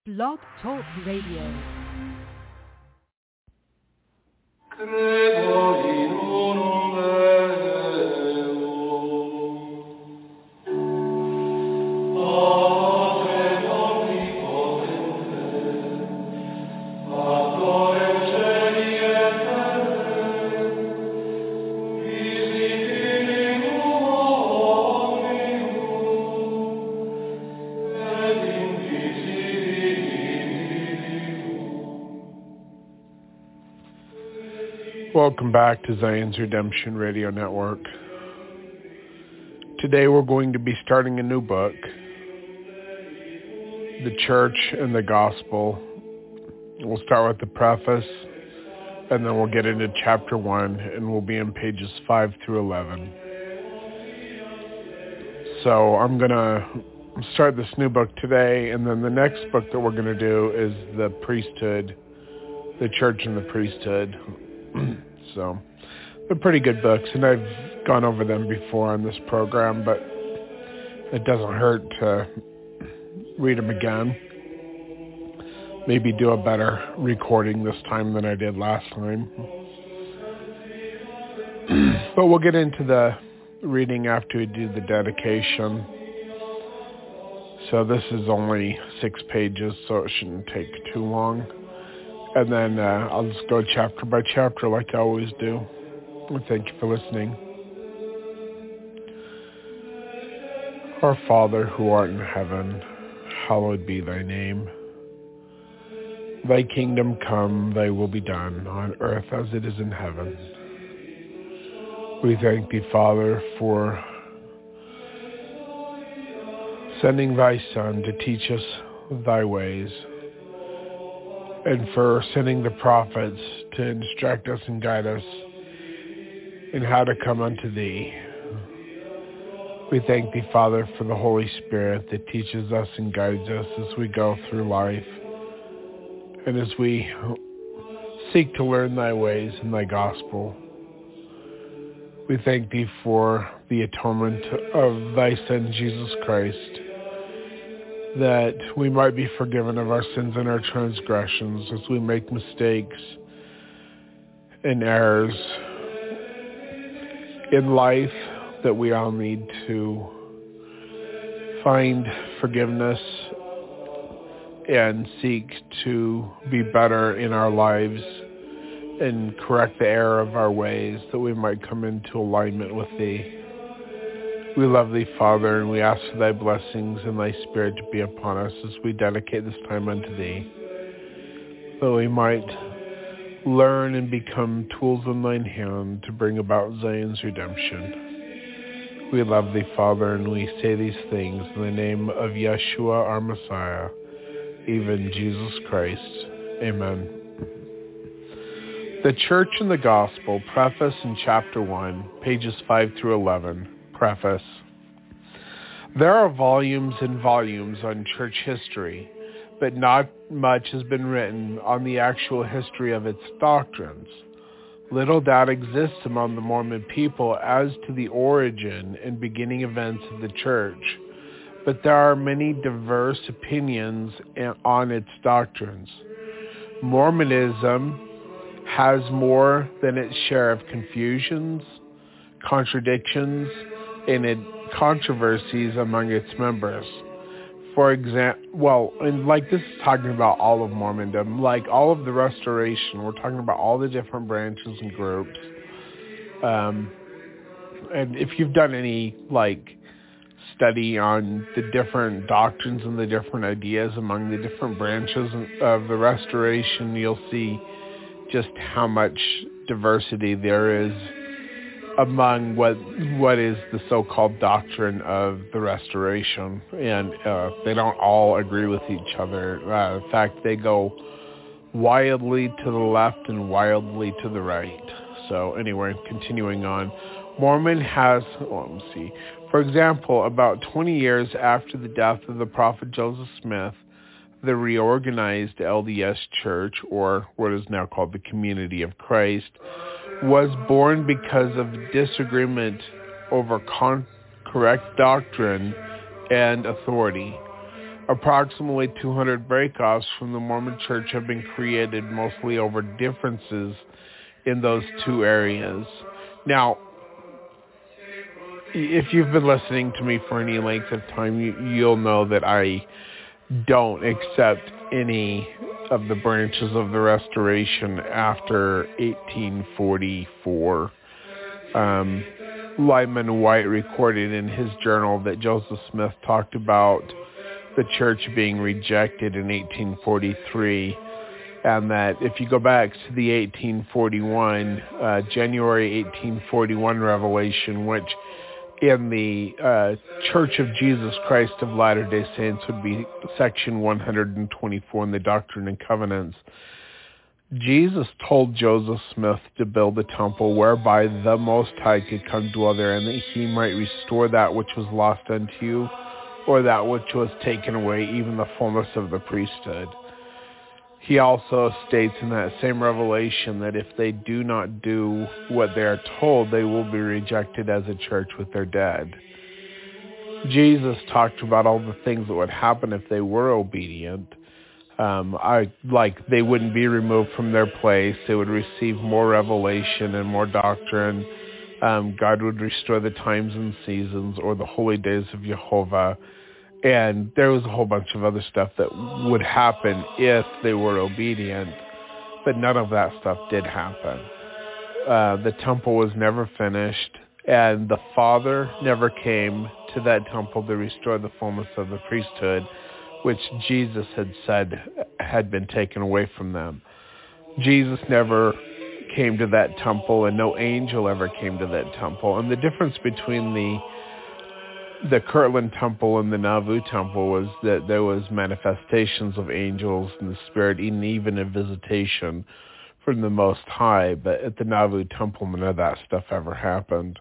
Blog Talk Radio. Welcome back to Zion's Redemption Radio Network. Today we're going to be starting a new book, The Church and the Gospel. We'll start with the preface, and then we'll get into chapter 1, and we'll be in pages 5 through 11. So I'm going to start this new book today, and then the next book that we're going to do is The Priesthood, The Church and the Priesthood. So they're pretty good books, and I've gone over them before on this program, but it doesn't hurt to read them again. Maybe do a better recording this time than I did last time. But we'll get into the reading after we do the dedication. So this is only 6 pages, so it shouldn't take too long. And then I'll just go chapter by chapter like I always do. And thank you for listening. Our Father, who art in heaven, hallowed be thy name. Thy kingdom come, thy will be done, on earth as it is in heaven. We thank thee, Father, for sending thy Son to teach us thy ways, and for sending the prophets to instruct us and guide us in how to come unto thee. We thank thee, Father, for the Holy Spirit that teaches us and guides us as we go through life and as we seek to learn thy ways and thy gospel. We thank thee for the atonement of thy Son, Jesus Christ, that we might be forgiven of our sins and our transgressions as we make mistakes and errors in life, that we all need to find forgiveness and seek to be better in our lives and correct the error of our ways, that we might come into alignment with thee. We love thee, Father, and we ask for thy blessings and thy Spirit to be upon us as we dedicate this time unto thee, that we might learn and become tools in thine hand to bring about Zion's redemption. We love thee, Father, and we say these things in the name of Yeshua, our Messiah, even Jesus Christ. Amen. The Church and the Gospel, preface in chapter 1, pages 5 through 11. Preface. There are volumes and volumes on church history, but not much has been written on the actual history of its doctrines. Little doubt exists among the Mormon people as to the origin and beginning events of the church, but there are many diverse opinions on its doctrines. Mormonism has more than its share of confusions, contradictions, and controversies among its members. For example, and like this is talking about all of Mormondom, like all of the Restoration, we're talking about all the different branches and groups. And if you've done any study on the different doctrines and the different ideas among the different branches of the Restoration, you'll see just how much diversity there is among what is the so-called doctrine of the Restoration, and they don't all agree with each other. In fact, they go wildly to the left and wildly to the right. So anyway, continuing on, Mormon has, for example, about 20 years after the death of the prophet Joseph Smith, the reorganized LDS Church, or what is now called the Community of Christ, was born because of disagreement over correct doctrine and authority. Approximately 200 breakoffs from the Mormon Church have been created, mostly over differences in those two areas. Now, if you've been listening to me for any length of time, you'll know that I don't accept any of the branches of the Restoration after 1844. Lyman White recorded in his journal that Joseph Smith talked about the church being rejected in 1843, and that if you go back to the 1841, January 1841 revelation, which in the Church of Jesus Christ of Latter-day Saints would be section 124 in the Doctrine and Covenants, Jesus told Joseph Smith to build a temple whereby the Most High could come dwell there, and that he might restore that which was lost unto you, or that which was taken away, even the fullness of the priesthood. He also states in that same revelation that if they do not do what they are told, they will be rejected as a church with their dead. Jesus talked about all the things that would happen if they were obedient. They wouldn't be removed from their place. They would receive more revelation and more doctrine. God would restore the times and seasons, or the holy days of Jehovah. And there was a whole bunch of other stuff that would happen if they were obedient, but none of that stuff did happen. The temple was never finished, and the Father never came to that temple to restore the fullness of the priesthood, which Jesus had said had been taken away from them. Jesus never came to that temple, and no angel ever came to that temple. And the difference between the Kirtland Temple and the Nauvoo Temple was that there was manifestations of angels in the spirit, and even a visitation from the Most High. But at the Nauvoo Temple, none of that stuff ever happened.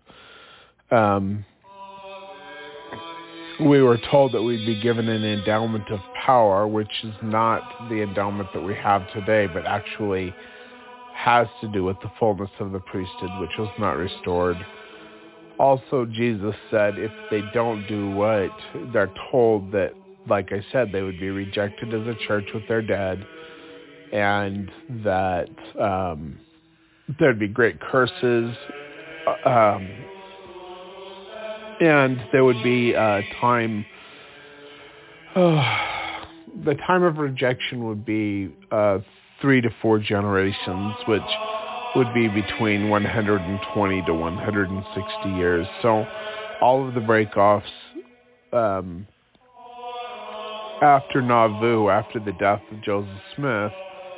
We were told that we'd be given an endowment of power, which is not the endowment that we have today, but actually has to do with the fullness of the priesthood, which was not restored. Also, Jesus said if they don't do what they're told, that, like I said, they would be rejected as a church with their dead, and that there'd be great curses, and there would be a time, the time of rejection would be 3 to 4 generations, which would be between 120 to 160 years. So all of the breakoffs after Nauvoo, after the death of Joseph Smith,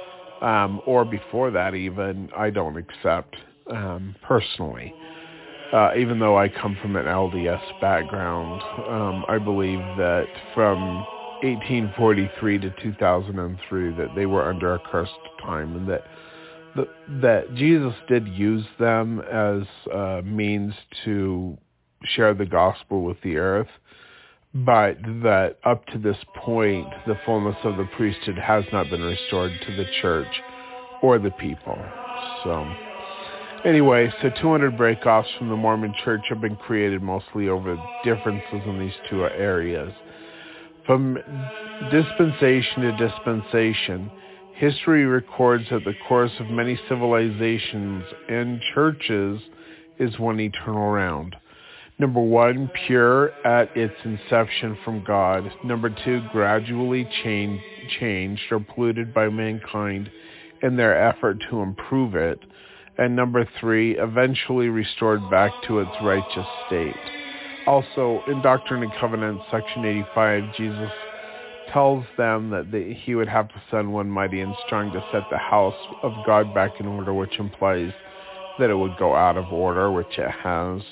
or before that even, I don't accept personally. Even though I come from an LDS background, I believe that from 1843 to 2003 that they were under a cursed time, and that Jesus did use them as a means to share the gospel with the earth, but that up to this point, the fullness of the priesthood has not been restored to the church or the people. So anyway, 200 breakoffs from the Mormon Church have been created mostly over differences in these two areas. From dispensation to dispensation, history records that the course of many civilizations and churches is one eternal round. Number 1, pure at its inception from God. Number 2, gradually changed or polluted by mankind in their effort to improve it. And number 3, eventually restored back to its righteous state. Also, in Doctrine and Covenants, section 85, Jesus tells them that he would have to send one mighty and strong to set the house of God back in order, which implies that it would go out of order, which it has.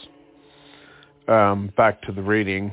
Back to the reading.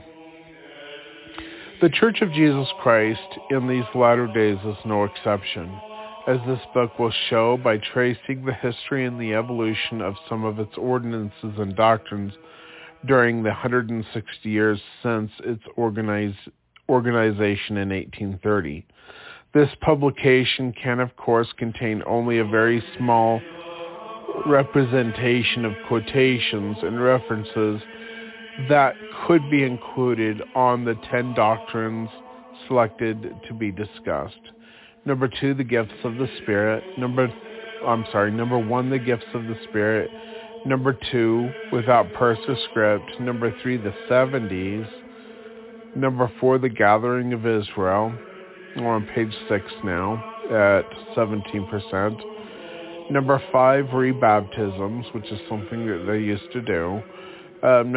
The Church of Jesus Christ in these latter days is no exception, as this book will show by tracing the history and the evolution of some of its ordinances and doctrines during the 160 years since its organization in 1830. This publication can, of course, contain only a very small representation of quotations and references that could be included on the 10 Doctrines selected to be discussed. Number 2, the gifts of the Spirit. Number 1, the gifts of the Spirit. Number 2, without purse or script. Number 3, the 70s. Number 4, the gathering of Israel. We're on page 6 now at 17%. Number 5, rebaptisms, which is something that they used to do. That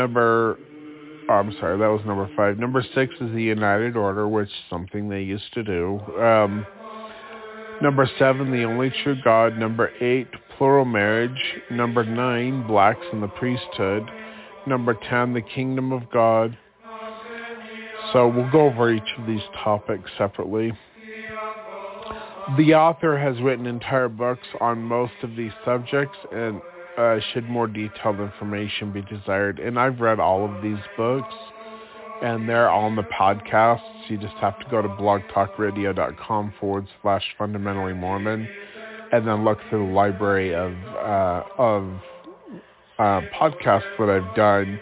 was number 5. Number 6 is the United Order, which is something they used to do. Number 7, the only true God. Number 8, plural marriage. Number 9, blacks in the priesthood. Number 10, the kingdom of God. So we'll go over each of these topics separately. The author has written entire books on most of these subjects, and should more detailed information be desired. And I've read all of these books, and they're on the podcasts. You just have to go to blogtalkradio.com/fundamentally Mormon, and then look through the library of podcasts that I've done.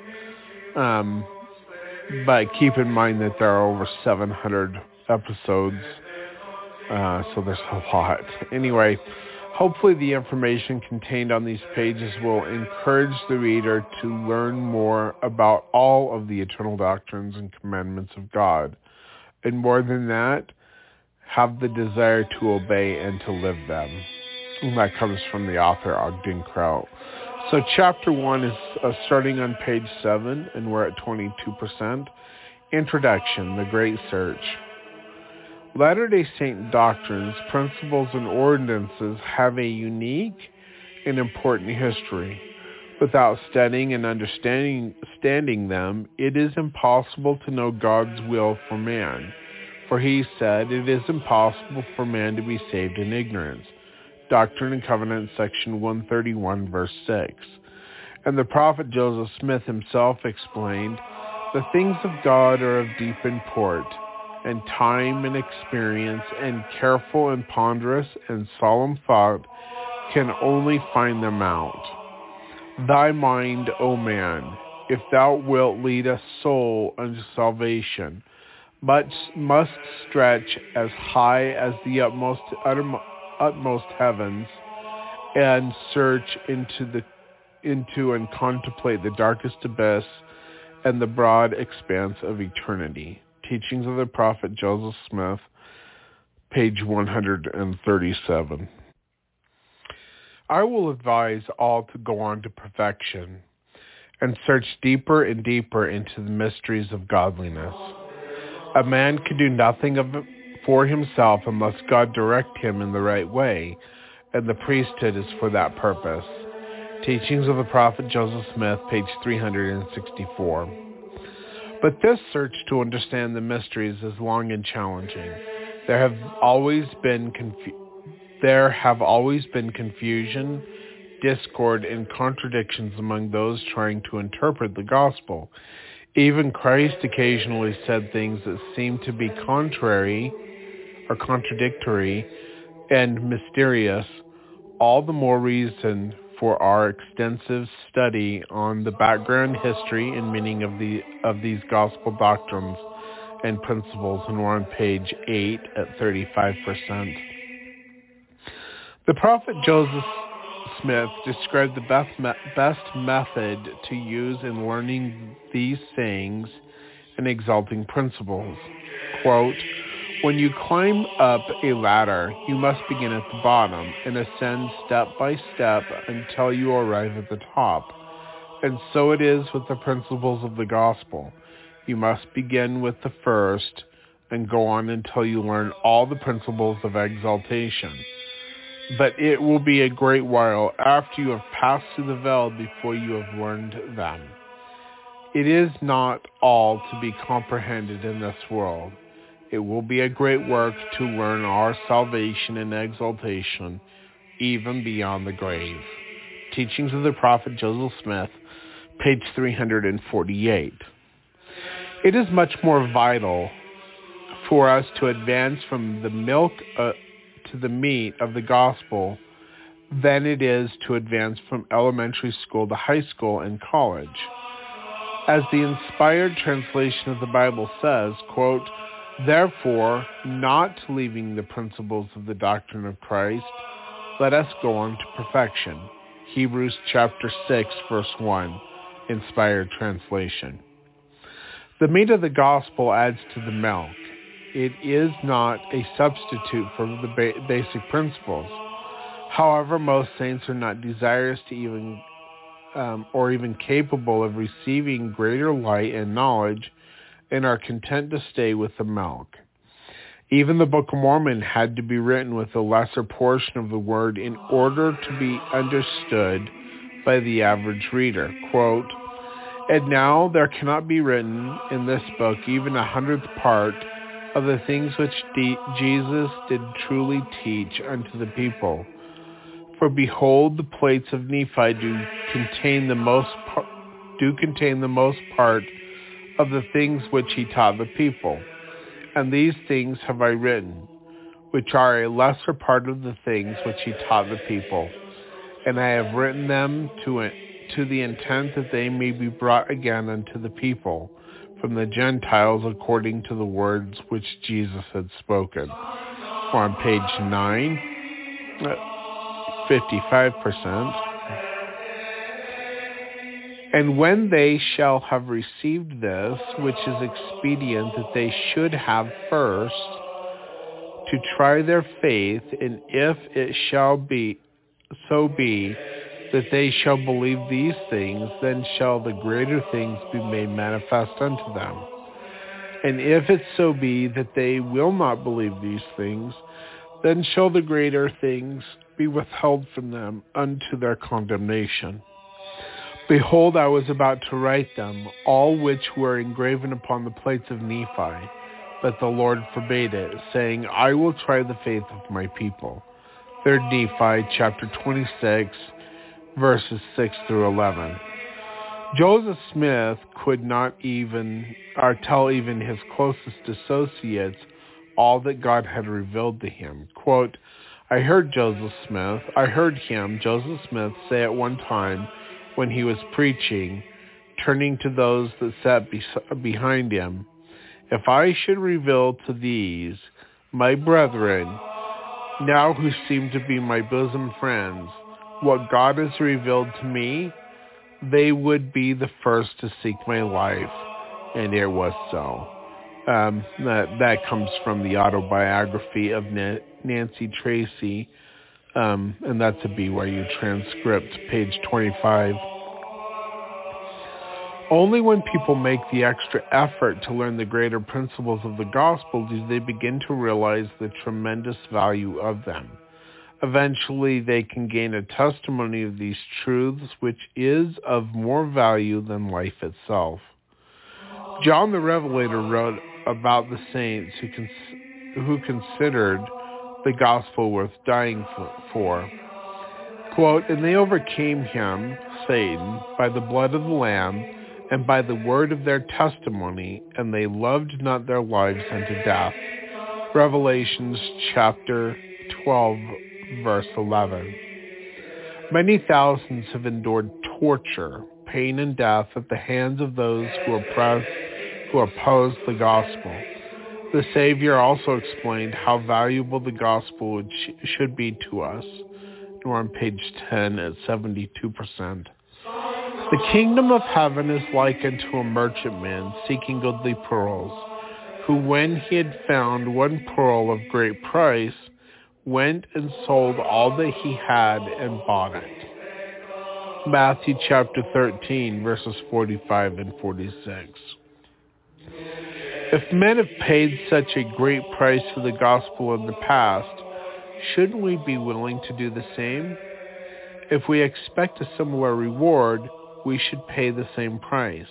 But keep in mind that there are over 700 episodes, so there's a lot. Anyway, hopefully the information contained on these pages will encourage the reader to learn more about all of the eternal doctrines and commandments of God. And more than that, have the desire to obey and to live them. And that comes from the author, Ogden Kraut. So chapter 1 is starting on page 7, and we're at 22%. Introduction, the Great Search. Latter-day Saint doctrines, principles, and ordinances have a unique and important history. Without studying and understanding them, it is impossible to know God's will for man. For he said, it is impossible for man to be saved in ignorance. Doctrine and Covenants, section 131, verse 6. And the prophet Joseph Smith himself explained, the things of God are of deep import, and time and experience and careful and ponderous and solemn thought can only find them out. Thy mind, O man, if thou wilt lead a soul unto salvation, must stretch as high as the utmost heavens, and search into and contemplate the darkest abyss and the broad expanse of eternity. Teachings of the Prophet Joseph Smith, page 137. I will advise all to go on to perfection and search deeper and deeper into the mysteries of godliness. A man can do nothing for himself unless God direct him in the right way, and the priesthood is for that purpose. Teachings of the Prophet Joseph Smith, page 364. But this search to understand the mysteries is long and challenging. There have always been confusion, discord, and contradictions among those trying to interpret the gospel. Even Christ occasionally said things that seemed to be contrary or contradictory and mysterious. All the more reason for our extensive study on the background, history, and meaning of these gospel doctrines and principles, and we're on page 8 at 35%. The prophet Joseph Smith described the best method to use in learning these sayings and exalting principles. Quote, when you climb up a ladder, you must begin at the bottom and ascend step by step until you arrive at the top. And so it is with the principles of the gospel. You must begin with the first and go on until you learn all the principles of exaltation. But it will be a great while after you have passed through the veil before you have learned them. It is not all to be comprehended in this world. It will be a great work to learn our salvation and exaltation, even beyond the grave. Teachings of the Prophet Joseph Smith, page 348. It is much more vital for us to advance from the milk to the meat of the gospel than it is to advance from elementary school to high school and college. As the inspired translation of the Bible says, quote, Therefore, not leaving the principles of the doctrine of Christ, let us go on to perfection. Hebrews chapter 6, verse 1, inspired translation. The meat of the gospel adds to the milk. It is not a substitute for the basic principles. However, most saints are not desirous to even capable of receiving greater light and knowledge, and are content to stay with the milk. Even the Book of Mormon had to be written with a lesser portion of the word in order to be understood by the average reader. Quote, "And now there cannot be written in this book even 100th part of the things which Jesus did truly teach unto the people. For behold, the plates of Nephi do contain the most part of the things which he taught the people. And these things have I written, which are a lesser part of the things which he taught the people. And I have written them to the intent that they may be brought again unto the people from the Gentiles according to the words which Jesus had spoken." Or on page 9, 55%. "And when they shall have received this, which is expedient that they should have first, to try their faith, and if it shall be so be that they shall believe these things, then shall the greater things be made manifest unto them. And if it so be that they will not believe these things, then shall the greater things be withheld from them unto their condemnation. Behold, I was about to write them, all which were engraven upon the plates of Nephi, but the Lord forbade it, saying, I will try the faith of my people." 3 Nephi chapter 26, verses 6 through 11. Joseph Smith could not even tell even his closest associates all that God had revealed to him. Quote, I heard Joseph Smith, Joseph Smith, say at one time when he was preaching, turning to those that sat behind him, "If I should reveal to these, my brethren, now who seem to be my bosom friends, what God has revealed to me, they would be the first to seek my life." And it was so. That comes from the autobiography of Nancy Tracy, and that's a BYU transcript, page 25. Only when people make the extra effort to learn the greater principles of the gospel do they begin to realize the tremendous value of them. Eventually, they can gain a testimony of these truths, which is of more value than life itself. John the Revelator wrote about the saints who considered the gospel worth dying for. Quote, "And they overcame him, Satan, by the blood of the Lamb and by the word of their testimony, and they loved not their lives unto death." Revelations chapter 12, verse 11. Many thousands have endured torture, pain, and death at the hands of those who oppose the gospel. The Savior also explained how valuable the gospel should be to us. We're on page 10 at 72%. The kingdom of heaven is like unto a merchantman seeking goodly pearls, who when he had found one pearl of great price, went and sold all that he had and bought it. Matthew chapter 13, verses 45 and 46. If men have paid such a great price for the gospel in the past, shouldn't we be willing to do the same? If we expect a similar reward, we should pay the same price.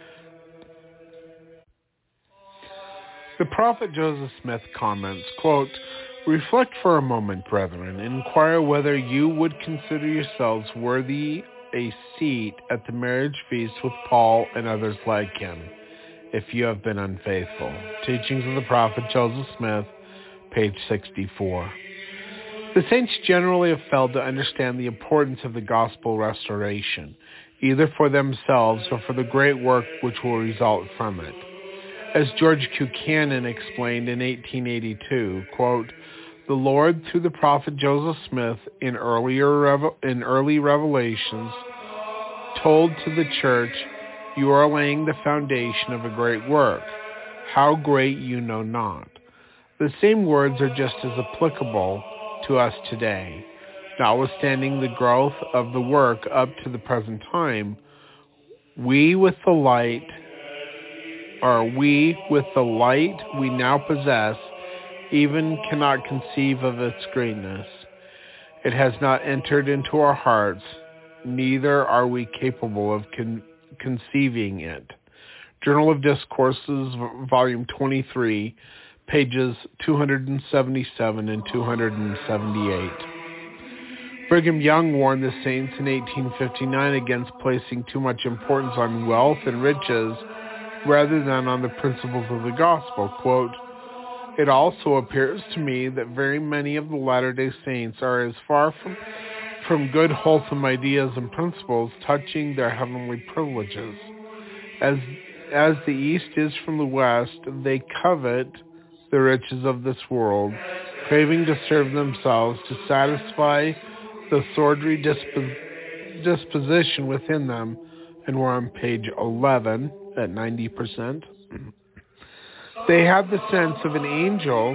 The prophet Joseph Smith comments, quote, "Reflect for a moment, brethren, and inquire whether you would consider yourselves worthy a seat at the marriage feast with Paul and others like him, if you have been unfaithful." Teachings of the Prophet Joseph Smith, page 64. The saints generally have failed to understand the importance of the gospel restoration, either for themselves or for the great work which will result from it. As George Buchanan explained in 1882, quote, "The Lord, through the prophet Joseph Smith in early revelations, told to the church, 'You are laying the foundation of a great work. How great you know not.' The same words are just as applicable to us today. Notwithstanding the growth of the work up to the present time, we with the light we now possess even cannot conceive of its greatness. It has not entered into our hearts, neither are we capable of conceiving it." Journal of Discourses, Volume 23, pages 277 and 278. Brigham Young warned the saints in 1859 against placing too much importance on wealth and riches rather than on the principles of the gospel. Quote, "It also appears to me that very many of the Latter-day Saints are as far from good, wholesome ideas and principles touching their heavenly privileges. As the East is from the West, they covet the riches of this world, craving to serve themselves, to satisfy the sordid disposition within them," and we're on page 11 at 90%. They had the sense of an angel,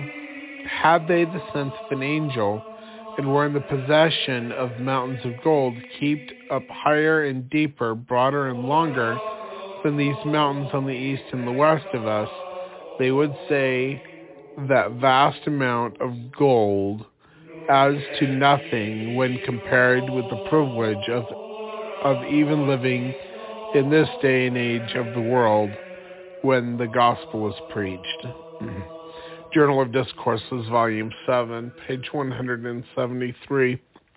and were in the possession of mountains of gold, heaped up higher and deeper, broader and longer than these mountains on the east and the west of us, they would say that vast amount of gold as to nothing when compared with the privilege of even living in this day and age of the world when the gospel is preached. Journal of Discourses, Volume 7, page 173.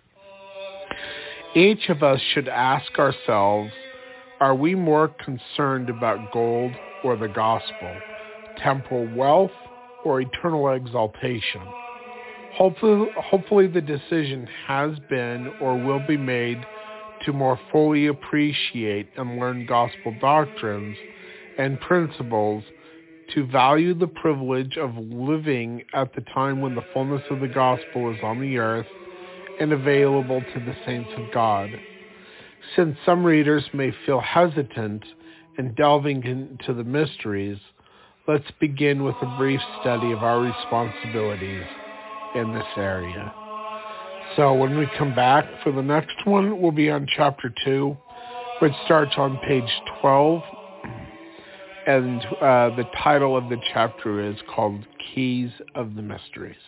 Each of us should ask ourselves, are we more concerned about gold or the gospel, temporal wealth or eternal exaltation? Hopefully the decision has been or will be made to more fully appreciate and learn gospel doctrines and principles, to value the privilege of living at the time when the fullness of the gospel is on the earth and available to the saints of God. Since some readers may feel hesitant in delving into the mysteries, let's begin with a brief study of our responsibilities in this area. So when we come back for the next one, we'll be on chapter 2, which starts on page 12. And the title of the chapter is called Keys of the Mysteries.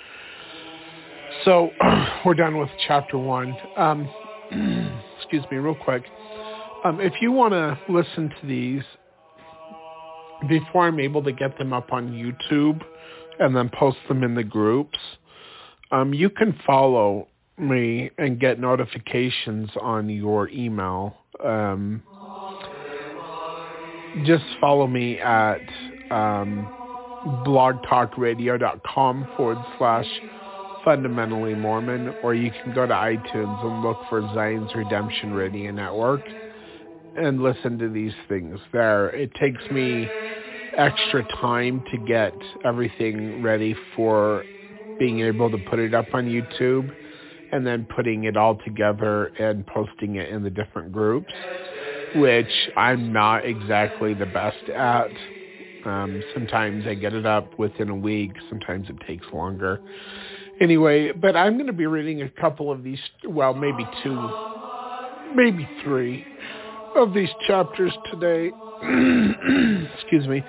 So we're done with chapter 1. Excuse me, real quick. If you want to listen to these before I'm able to get them up on YouTube and then post them in the groups, you can follow me and get notifications on your email. Just follow me at blogtalkradio.com/fundamentally Mormon, or you can go to iTunes and look for Zion's Redemption Radio Network and listen to these things there. It takes me extra time to get everything ready for being able to put it up on YouTube and then putting it all together and posting it in the different groups, which I'm not exactly the best at. Sometimes I get it up within a week. Sometimes it takes longer. Anyway, but I'm going to be reading a couple of these, well, maybe 2, maybe 3 of these chapters today. Excuse me.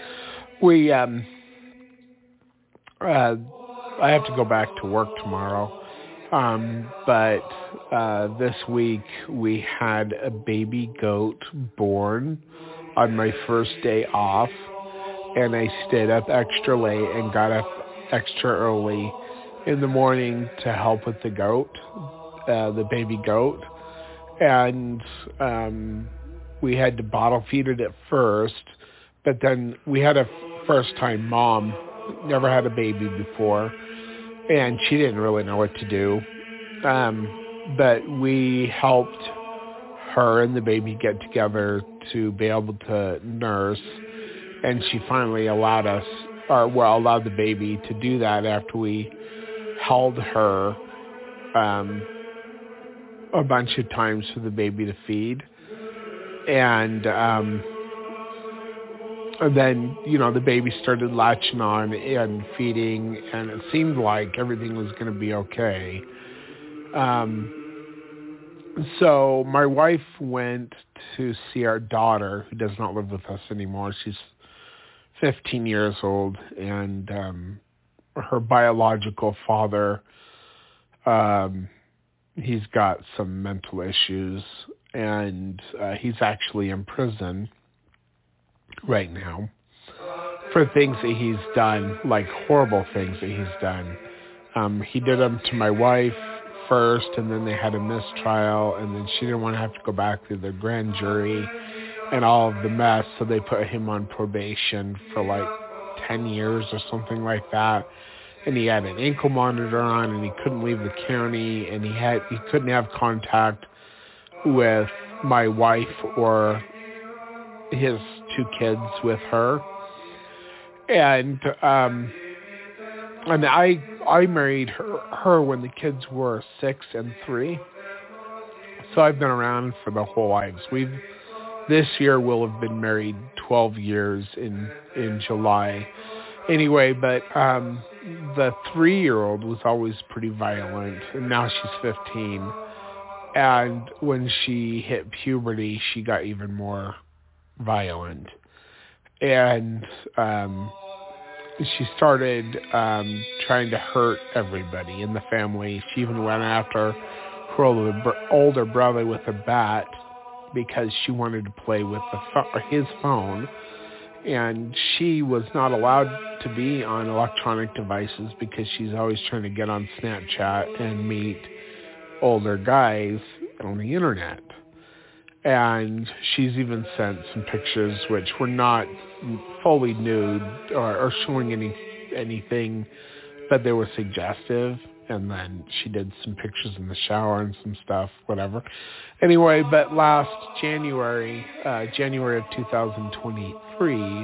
I have to go back to work tomorrow. But this week we had a baby goat born on my first day off, and I stayed up extra late and got up extra early in the morning to help with the goat, the baby goat. And we had to bottle feed it at first, but then we had a first-time mom, never had a baby before, and she didn't really know what to do. But we helped her and the baby get together to be able to nurse And she finally allowed the baby to do that after we held her a bunch of times for the baby to feed. And then, the baby started latching on and feeding, and it seemed like everything was going to be okay. So my wife went to see our daughter, who does not live with us anymore. She's 15 years old, and her biological father, he's got some mental issues, and he's actually in prison right now for things that he's done, like horrible things that he's done. He did them to my wife first, and then they had a mistrial, and then she didn't want to have to go back through the grand jury and all of the mess, so they put him on probation for like 10 years or something like that. And he had an ankle monitor on, and he couldn't leave the county, and he couldn't have contact with my wife or his 2 kids with her. And I married her when the kids were 6 and 3. So I've been around for the whole lives. This year we'll have been married 12 years in July. Anyway, but the 3-year-old was always pretty violent, and now she's 15. And when she hit puberty, she got even more violent. And she started trying to hurt everybody in the family. She even went after her older brother with a bat because she wanted to play with his phone. And she was not allowed to be on electronic devices because she's always trying to get on Snapchat and meet older guys on the internet. And she's even sent some pictures which were not fully nude or showing anything, but they were suggestive. And then she did some pictures in the shower and some stuff, whatever. Anyway, but last January of 2023,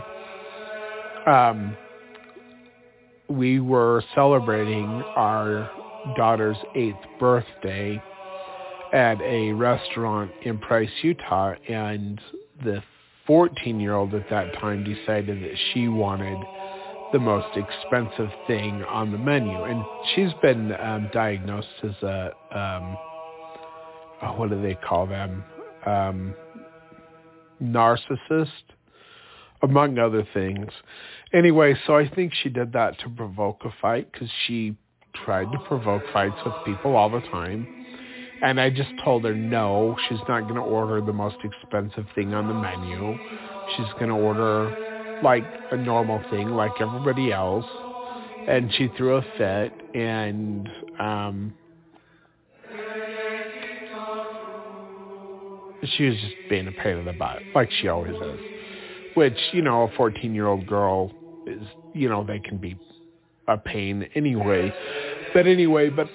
we were celebrating our daughter's 8th birthday at a restaurant in Price, Utah, and the 14-year-old at that time decided that she wanted the most expensive thing on the menu. And she's been diagnosed as a, what do they call them? Narcissist, among other things. Anyway, so I think she did that to provoke a fight, because she tried to provoke fights with people all the time. And I just told her, no, she's not going to order the most expensive thing on the menu. She's going to order like a normal thing like everybody else. And she threw a fit, and she was just being a pain in the butt, like she always is. Which, a 14-year-old girl is, they can be a pain anyway. But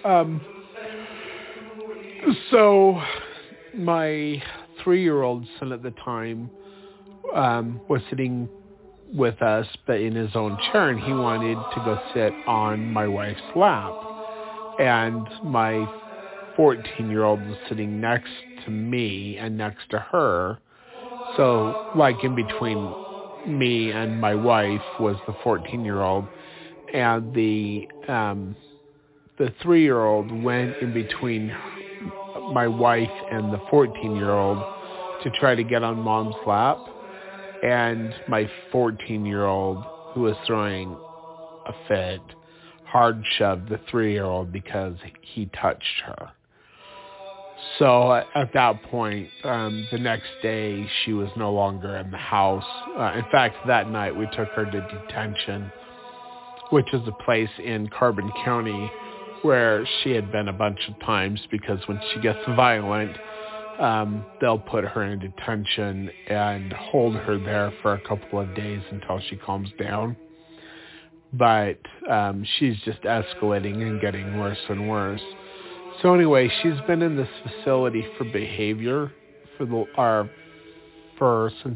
so my 3-year-old son at the time was sitting with us, but in his own chair, and he wanted to go sit on my wife's lap. And my 14-year-old was sitting next to me and next to her. So, like, in between me and my wife was the 14-year-old, and the 3-year-old went in between my wife and the 14-year-old to try to get on mom's lap, and my 14-year-old, who was throwing a fit, hard shoved the 3-year-old because he touched her. So at that point, the next day, she was no longer in the house. In fact, that night we took her to detention, which is a place in Carbon County where she had been a bunch of times, because when she gets violent, they'll put her in detention and hold her there for a couple of days until she calms down. But she's just escalating and getting worse and worse. So anyway, she's been in this facility for behavior since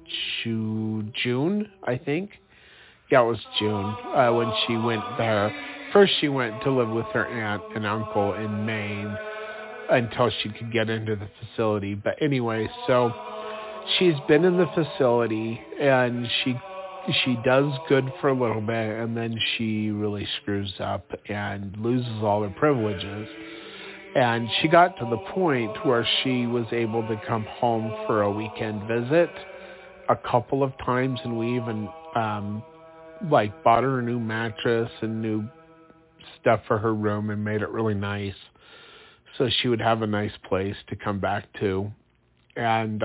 June, I think. Yeah, it was June when she went there. First, she went to live with her aunt and uncle in Maine until she could get into the facility. But anyway, so she's been in the facility, and she does good for a little bit, and then she really screws up and loses all her privileges. And she got to the point where she was able to come home for a weekend visit a couple of times, and we even bought her a new mattress and new stuff for her room and made it really nice, so she would have a nice place to come back to. And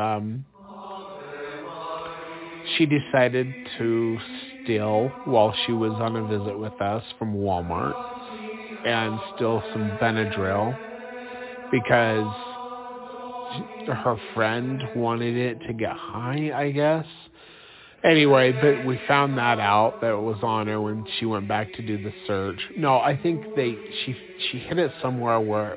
she decided to steal, while she was on a visit with us, from Walmart, and steal some Benadryl because her friend wanted it to get high, I guess. Anyway, but we found that out, that it was on her when she went back to do the search. No, I think she hid it somewhere where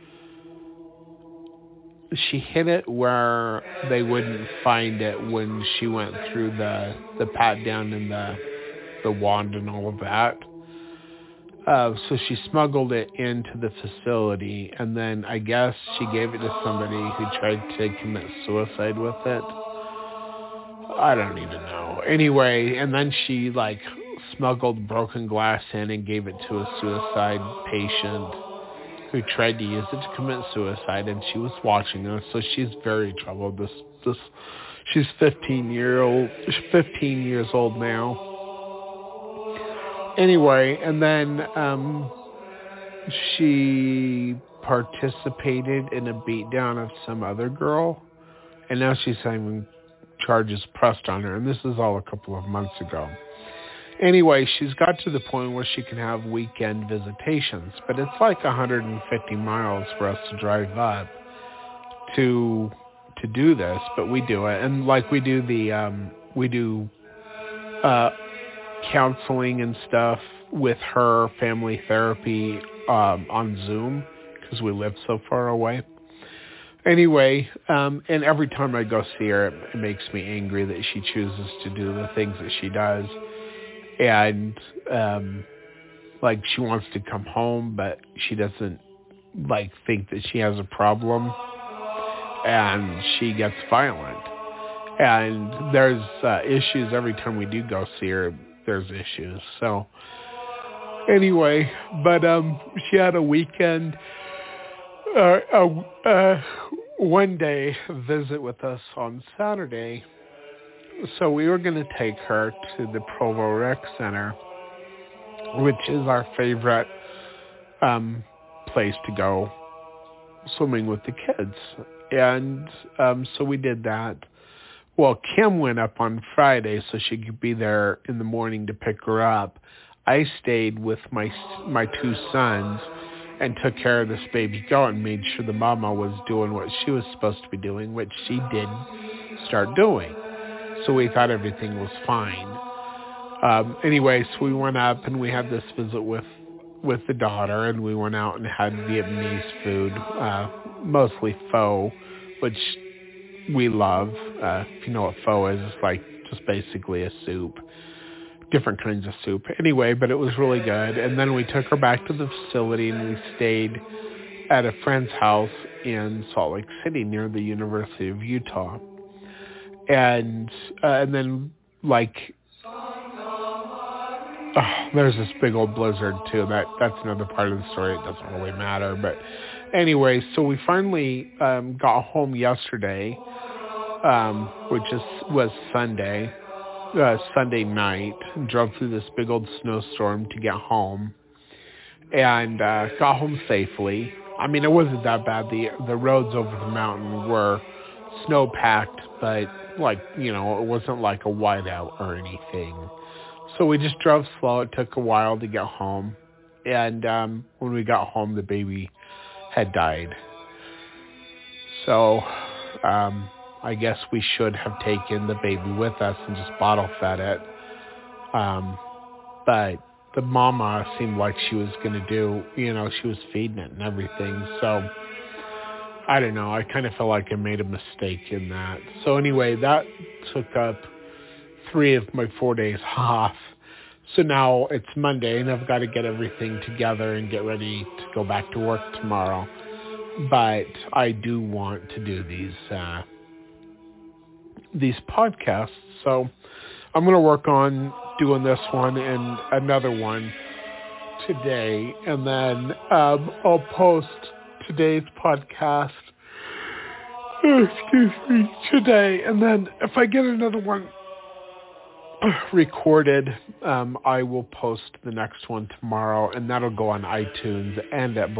they wouldn't find it when she went through the pat down and the wand and all of that. So she smuggled it into the facility, and then I guess she gave it to somebody who tried to commit suicide with it. I don't even know. Anyway, and then she smuggled broken glass in and gave it to a suicide patient who tried to use it to commit suicide, and she was watching us, so she's very troubled. She's 15 years old now. Anyway, and then she participated in a beatdown of some other girl, and now she's having charges pressed on her, and this is all a couple of months ago. Anyway, she's got to the point where she can have weekend visitations, but it's 150 miles for us to drive up to do this, but we do it. And we do counseling and stuff with her, family therapy on Zoom, because we live so far away. Anyway, and every time I go see her, it makes me angry that she chooses to do the things that she does. And she wants to come home, but she doesn't think that she has a problem, and she gets violent. And there's issues every time we do go see her. There's issues. So anyway, but she had a weekend, one day visit with us on Saturday. So we were going to take her to the Provo Rec Center, which is our favorite place to go swimming with the kids. And so we did that. Well, Kim went up on Friday so she could be there in the morning to pick her up. I stayed with my two sons and took care of this baby goat and made sure the mama was doing what she was supposed to be doing, which she did start doing. So we thought everything was fine. Anyway, so we went up and we had this visit with the daughter, and we went out and had Vietnamese food, mostly pho, which we love. If you know what pho is, it's just basically a soup, different kinds of soup. Anyway, but it was really good. And then we took her back to the facility, and we stayed at a friend's house in Salt Lake City near the University of Utah. And then there's this big old blizzard too. That's another part of the story. It doesn't really matter. But anyway, so we finally got home yesterday, which was Sunday night, and drove through this big old snowstorm to get home, and got home safely. I mean, it wasn't that bad. The roads over the mountain were snow-packed, but it wasn't like a whiteout or anything. So we just drove slow. It took a while to get home. And when we got home, the baby had died. So I guess we should have taken the baby with us and just bottle fed it. But the mama seemed like she was going to do, she was feeding it and everything. So I don't know. I kind of feel like I made a mistake in that. So anyway, that took up 3 of my 4 days off. So now it's Monday and I've got to get everything together and get ready to go back to work tomorrow. But I do want to do these podcasts. So I'm going to work on doing this one and another one today. And then I'll post today's podcast, today. And then if I get another one recorded, I will post the next one tomorrow, and that'll go on iTunes and at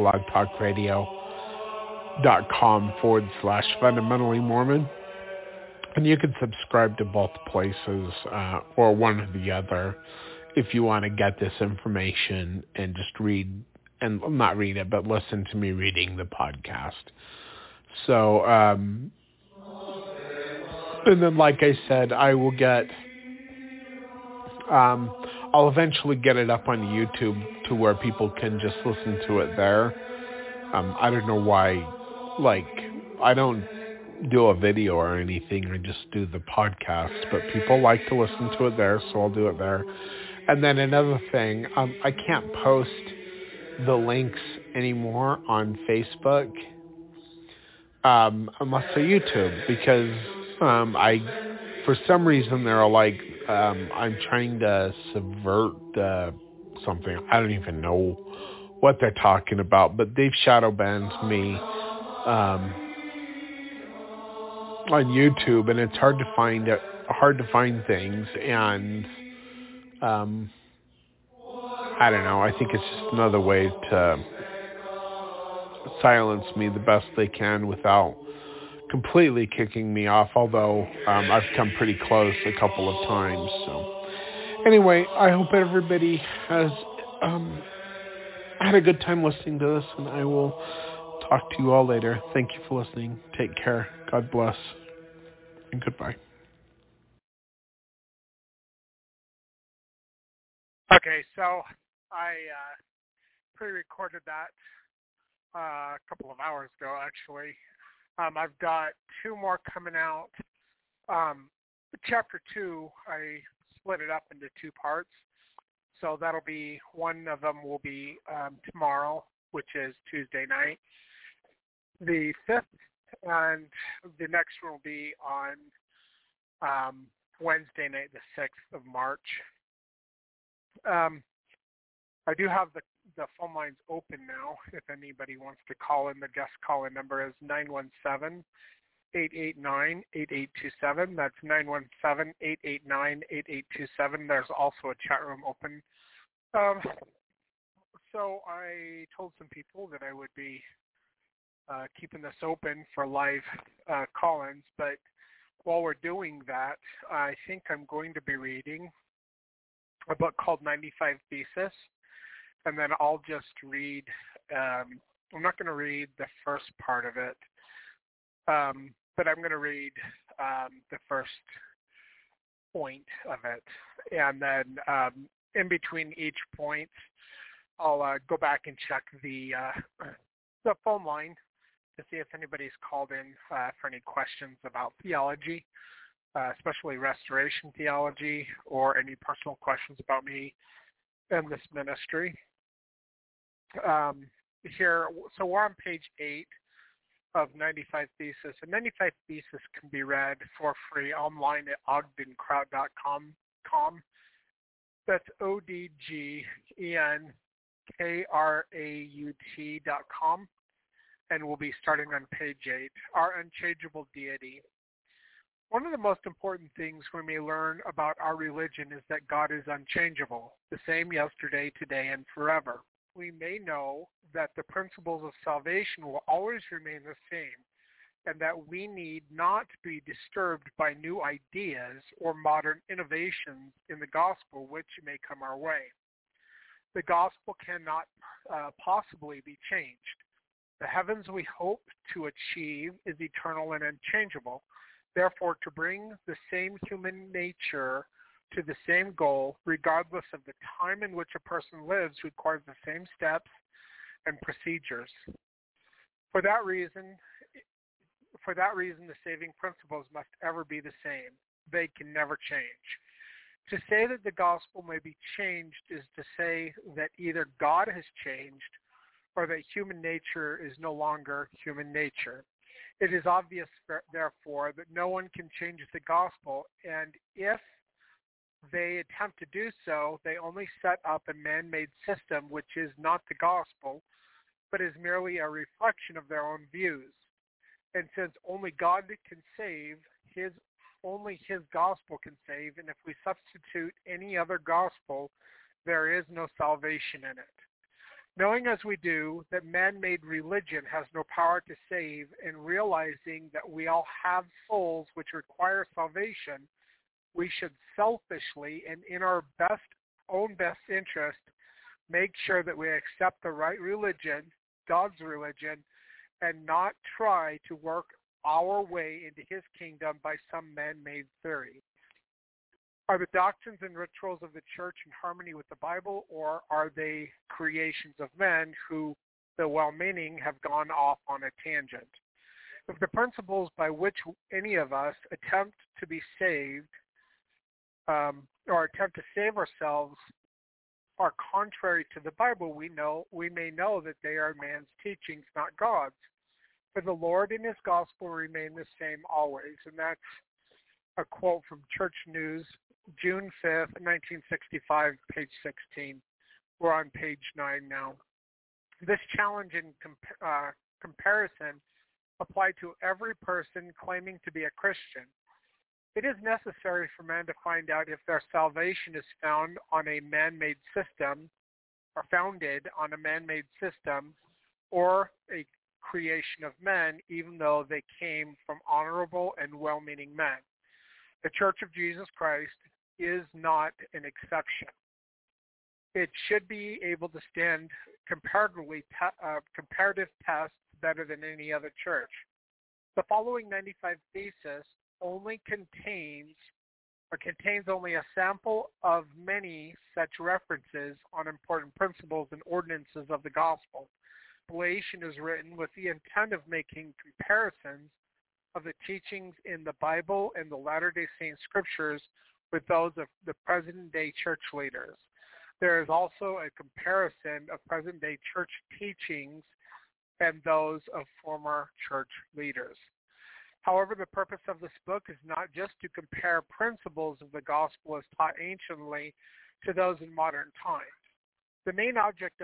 blogtalkradio.com/fundamentally Mormon. And you can subscribe to both places, or one or the other, if you want to get this information and just read, and not read it, but listen to me reading the podcast. So, and then like I said, I will get, I'll eventually get it up on YouTube to where people can just listen to it there. I don't know why, like, I don't do a video or anything. I just do the podcast, but people like to listen to it there, so I'll do it there. And then another thing, I can't post the links anymore on Facebook, unless they're YouTube, because for some reason they're like, I'm trying to subvert something. I don't even know what they're talking about, but they've shadow banned me on YouTube, and it's hard to find things, and I don't know. I think it's just another way to silence me the best they can without completely kicking me off, although I've come pretty close a couple of times. So anyway, I hope everybody has had a good time listening to this, and I will talk to you all later. Thank you for listening. Take care. God bless, and goodbye. Okay, so I pre-recorded that a couple of hours ago, actually. I've got 2 more coming out. Chapter 2, I split it up into 2 parts. So that'll be, one of them will be tomorrow, which is Tuesday night, the 5th, and the next one will be on Wednesday night, the 6th of March. I do have the phone lines open now. If anybody wants to call in, the guest call-in number is 917-889-8827. That's 917-889-8827. There's also a chat room open. So I told some people that I would be keeping this open for live call-ins, but while we're doing that, I think I'm going to be reading a book called 95 Thesis, and then I'll just read, I'm not going to read the first part of it, but I'm going to read the first point of it, and then in between each point, I'll go back and check the phone line to see if anybody's called in for any questions about theology, especially restoration theology, or any personal questions about me and this ministry. Here, so we're on page 8 of 95 Thesis, and 95 Thesis can be read for free online at ogdenkraut.com. That's ODGENKRAUT.com, and we'll be starting on page 8, Our Unchangeable Deity. One of the most important things we may learn about our religion is that God is unchangeable, the same yesterday, today, and forever. We may know that the principles of salvation will always remain the same, and that we need not be disturbed by new ideas or modern innovations in the gospel which may come our way. The gospel cannot possibly be changed. The heavens we hope to achieve is eternal and unchangeable. Therefore, to bring the same human nature to the same goal, regardless of the time in which a person lives, requires the same steps and procedures. For that reason, For that reason, the saving principles must ever be the same. They can never change. To say that the gospel may be changed is to say that either God has changed or that human nature is no longer human nature. It is obvious, therefore, that no one can change the gospel, and if they attempt to do so, they only set up a man-made system which is not the gospel, but is merely a reflection of their own views. And since only God can save, only his gospel can save, and if we substitute any other gospel, there is no salvation in it. Knowing as we do that man-made religion has no power to save, and realizing that we all have souls which require salvation, we should selfishly and in our own best interest make sure that we accept the right religion, God's religion, and not try to work our way into his kingdom by some man-made theory. Are the doctrines and rituals of the church in harmony with the Bible, or are they creations of men who, though well-meaning, have gone off on a tangent? If the principles by which any of us attempt to be saved or attempt to save ourselves are contrary to the Bible, we may know that they are man's teachings, not God's. For the Lord and his gospel remain the same always. And that's a quote from Church News, June 5th, 1965, page 16. We're on page 9 now. This challenge and comparison apply to every person claiming to be a Christian. It is necessary for man to find out if their salvation is found on a man-made system, or founded on a man-made system, or a creation of men, even though they came from honorable and well-meaning men. The Church of Jesus Christ is not an exception. It should be able to stand comparative tests better than any other church. The following 95 thesis contains only a sample of many such references on important principles and ordinances of the gospel. Compilation is written with the intent of making comparisons of the teachings in the Bible and the Latter-day Saint scriptures with those of the present-day church leaders. There is also a comparison of present-day church teachings and those of former church leaders. However, the purpose of this book is not just to compare principles of the gospel as taught anciently to those in modern times. The main object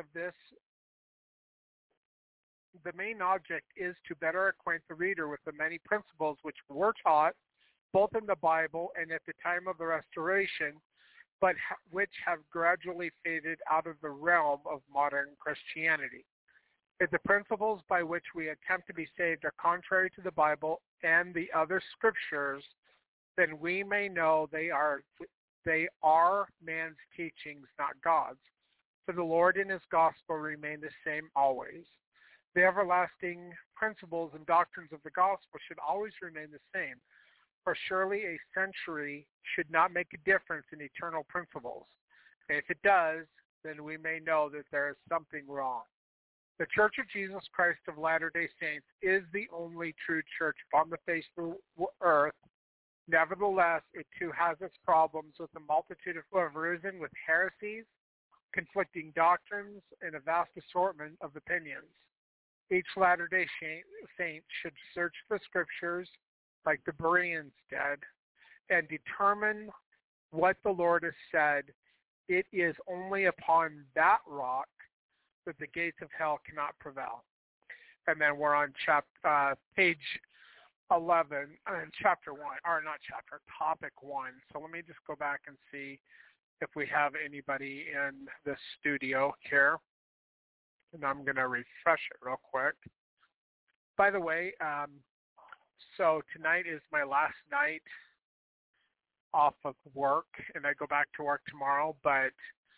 is to better acquaint the reader with the many principles which were taught both in the Bible and at the time of the Restoration, but which have gradually faded out of the realm of modern Christianity. If the principles by which we attempt to be saved are contrary to the Bible and the other scriptures, then we may know they are man's teachings, not God's. For the Lord and his gospel remain the same always. The everlasting principles and doctrines of the gospel should always remain the same, for surely a century should not make a difference in eternal principles. And if it does, then we may know that there is something wrong. The Church of Jesus Christ of Latter-day Saints is the only true church upon the face of the earth. Nevertheless, it too has its problems with a multitude who have risen with heresies, conflicting doctrines, and a vast assortment of opinions. Each Latter-day Saint should search the scriptures like the Bereans did and determine what the Lord has said. It is only upon that rock that the gates of hell cannot prevail. And then we're on page 11, chapter 1, or not chapter, topic 1. So let me just go back and see if we have anybody in the studio here. And I'm going to refresh it real quick. By the way, so tonight is my last night off of work, and I go back to work tomorrow, but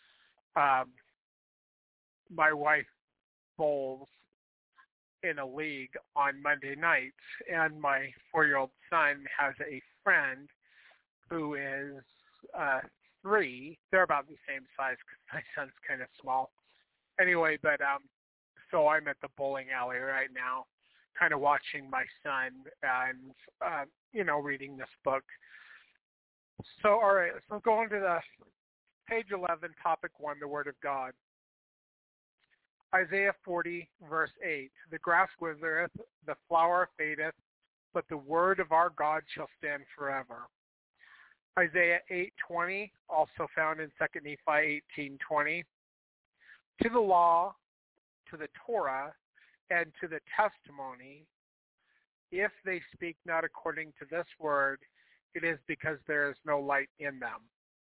my wife bowls in a league on Monday nights, and my 4-year-old son has a friend who is 3. They're about the same size because my son's kind of small. Anyway, but so I'm at the bowling alley right now, kind of watching my son and, reading this book. So, all right, so go on to the page 11, topic 1, the Word of God. Isaiah 40, verse 8, the grass withereth, the flower fadeth, but the word of our God shall stand forever. Isaiah 8:20, also found in 2 Nephi 18:20. To the law, to the Torah, and to the testimony, if they speak not according to this word, it is because there is no light in them.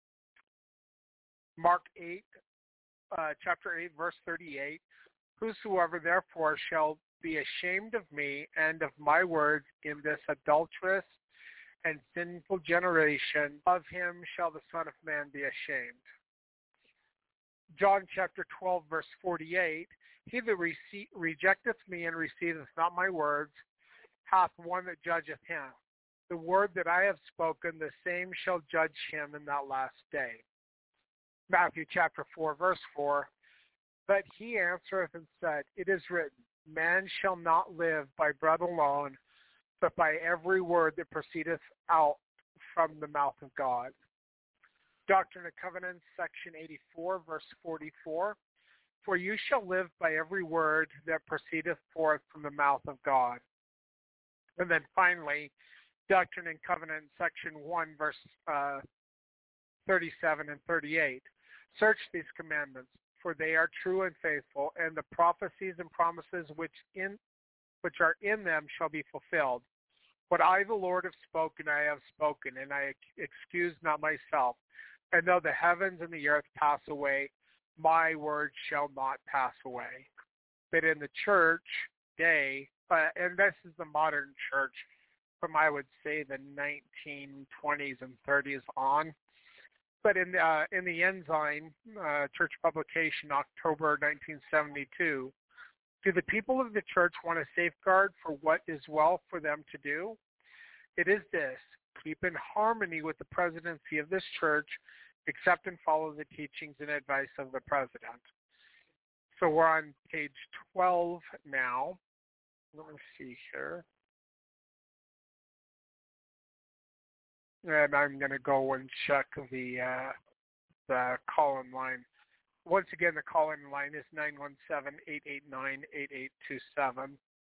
Mark 8, chapter 8, verse 38, whosoever therefore shall be ashamed of me and of my words in this adulterous and sinful generation, of him shall the Son of Man be ashamed. John chapter 12, verse 48, he that rejecteth me and receiveth not my words hath one that judgeth him. The word that I have spoken, the same shall judge him in that last day. Matthew chapter 4, verse 4, but he answereth and said, it is written, man shall not live by bread alone, but by every word that proceedeth out from the mouth of God. Doctrine and Covenants, section 84, verse 44, for you shall live by every word that proceedeth forth from the mouth of God. And then finally, Doctrine and Covenants, section 1, verse 37 and 38. Search these commandments, for they are true and faithful, and the prophecies and promises which are in them shall be fulfilled. What I, the Lord, have spoken, I have spoken, and I excuse not myself. And though the heavens and the earth pass away, my word shall not pass away. But in the church day, and this is the modern church from, I would say, the 1920s and 30s on, but in the Ensign church publication, October 1972, do the people of the church want to safeguard for what is well for them to do? It is this: keep in harmony with the presidency of this church, accept and follow the teachings and advice of the president. So we're on page 12 now. Let me see here. And I'm going to go and check the call-in line. Once again, the call-in line is 917-889-8827.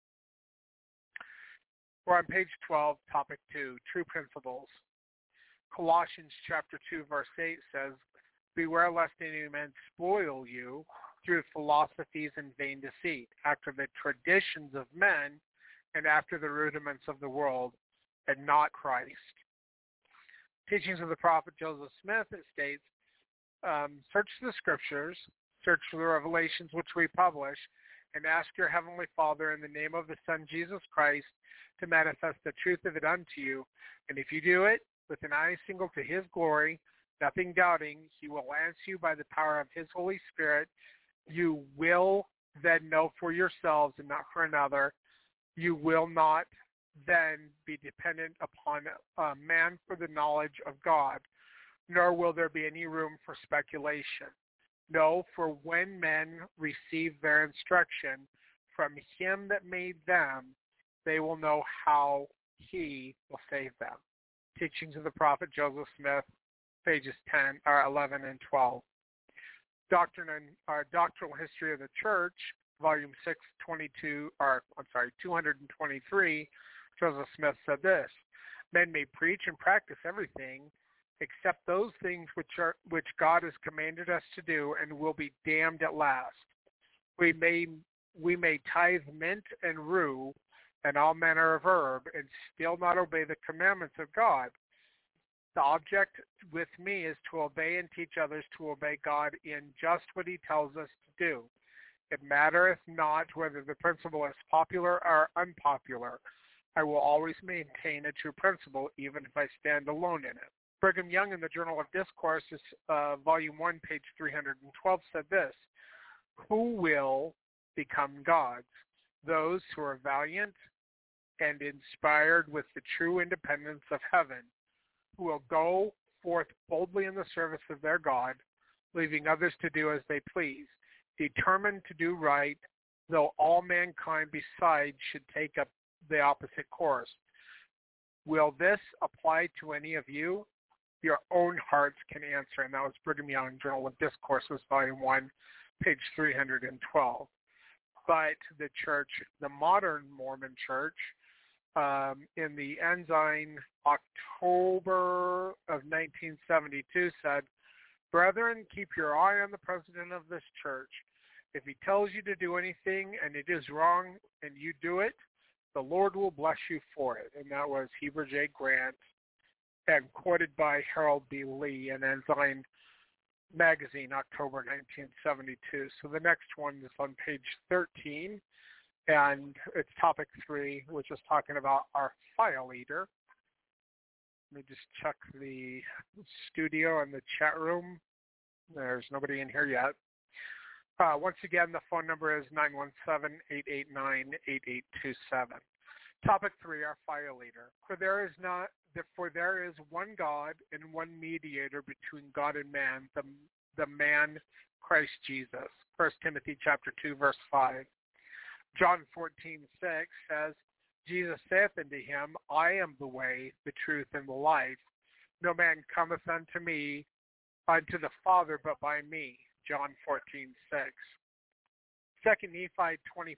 We're on page 12, topic 2, true principles. Colossians chapter 2, verse 8 says, beware lest any man spoil you through philosophies and vain deceit, after the traditions of men and after the rudiments of the world, and not Christ. Teachings of the prophet Joseph Smith, it states, search the scriptures, search for the revelations which we publish, and ask your heavenly Father in the name of the Son Jesus Christ to manifest the truth of it unto you. And if you do it with an eye single to his glory, nothing doubting, he will answer you by the power of his Holy Spirit. You will then know for yourselves and not for another. You will not then be dependent upon man for the knowledge of God, nor will there be any room for speculation. No, for when men receive their instruction from him that made them, they will know how he will save them. Teachings of the prophet Joseph Smith, pages 11 and 12. Doctrinal History of the Church, volume 6, 223. Joseph Smith said this: men may preach and practice everything except those things which God has commanded us to do, and will be damned at last. We may tithe mint and rue and all manner of herb, and still not obey the commandments of God. The object with me is to obey and teach others to obey God in just what he tells us to do. It mattereth not whether the principle is popular or unpopular. I will always maintain a true principle, even if I stand alone in it. Brigham Young in the Journal of Discourses, volume 1, page 312, said this: who will become gods? Those who are valiant and inspired with the true independence of heaven, who will go forth boldly in the service of their God, leaving others to do as they please, determined to do right, though all mankind besides should take up the opposite course. Will this apply to any of you? Your own hearts can answer. And that was Brigham Young, Journal of Discourses, Volume 1, page 312. But the church, the modern Mormon church, in the Ensign, October of 1972, said, "Brethren, keep your eye on the president of this church. If he tells you to do anything and it is wrong and you do it, the Lord will bless you for it." And that was Heber J. Grant, and quoted by Harold B. Lee in Ensign Magazine, October 1972. So the next one is on page 13, and it's topic 3, which is talking about our file leader. Let me just check the studio and the chat room. There's nobody in here yet. Once again, the phone number is 917-889-8827. Topic 3, our file leader. For there is one God and one mediator between God and man, the man Christ Jesus. 1 Timothy chapter 2, verse 5. John 14:6 says, Jesus saith unto him, I am the way, the truth, and the life. No man cometh unto the Father, but by me. John 14:6. 2 Nephi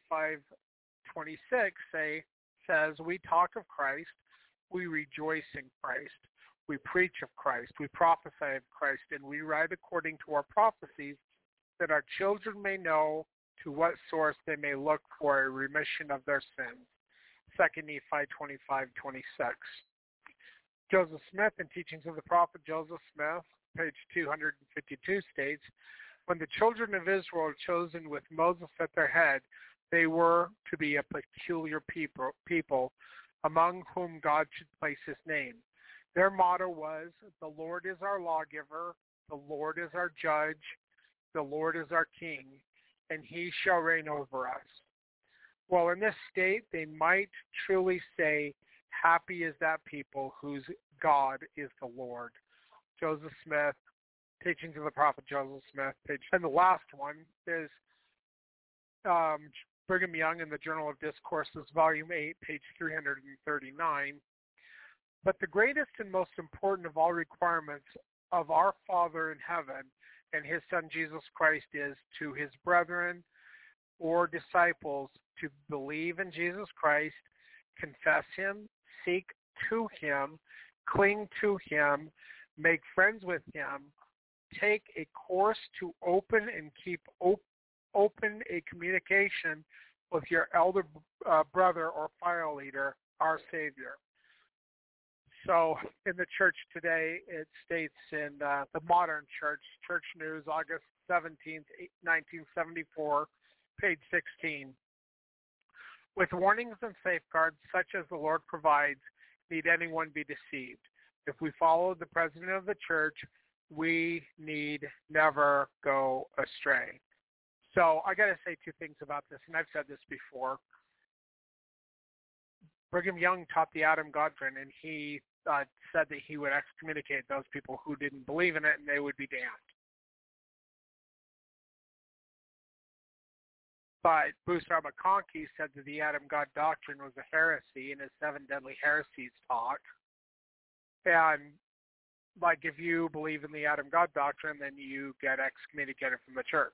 25:26 says, we talk of Christ, we rejoice in Christ, we preach of Christ, we prophesy of Christ, and we write according to our prophecies, that our children may know to what source they may look for a remission of their sins. 2 Nephi 25:26. Joseph Smith, in Teachings of the Prophet Joseph Smith, page 252, states, when the children of Israel were chosen with Moses at their head, they were to be a peculiar people among whom God should place his name. Their motto was, the Lord is our lawgiver, the Lord is our judge, the Lord is our king, and he shall reign over us. Well, in this state, they might truly say, happy is that people whose God is the Lord. Joseph Smith, Teachings of the Prophet Joseph Smith, page. And the last one is Brigham Young in the Journal of Discourses, Volume 8, page 339. But the greatest and most important of all requirements of our Father in heaven and his Son Jesus Christ is to his brethren or disciples to believe in Jesus Christ, confess him, seek to him, cling to him, make friends with him, take a course to open and keep open a communication with your elder brother or file leader, our Savior. So in the church today, it states in the modern church, Church News, August 17th, 1974, page 16. With warnings and safeguards such as the Lord provides, need anyone be deceived. If we follow the president of the church, we need never go astray. So I got to say two things about this, and I've said this before. Brigham Young taught the Adam doctrine, and he said that he would excommunicate those people who didn't believe in it, and they would be damned. But Bruce R. McConkie said that the Adam God doctrine was a heresy in his 7 Deadly Heresies talk. And like if you believe in the Adam God doctrine, then you get excommunicated from the church.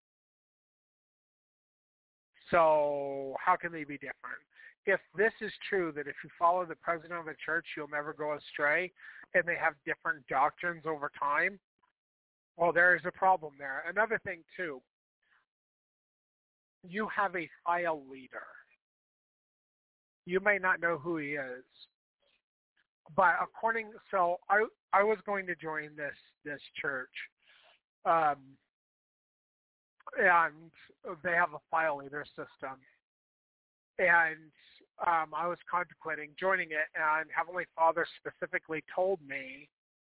So how can they be different? If this is true, that if you follow the president of the church, you'll never go astray, and they have different doctrines over time, well, there is a problem there. Another thing, too, you have a file leader. You may not know who he is. But so I was going to join this church, and they have a file leader system, and I was contemplating joining it, and Heavenly Father specifically told me,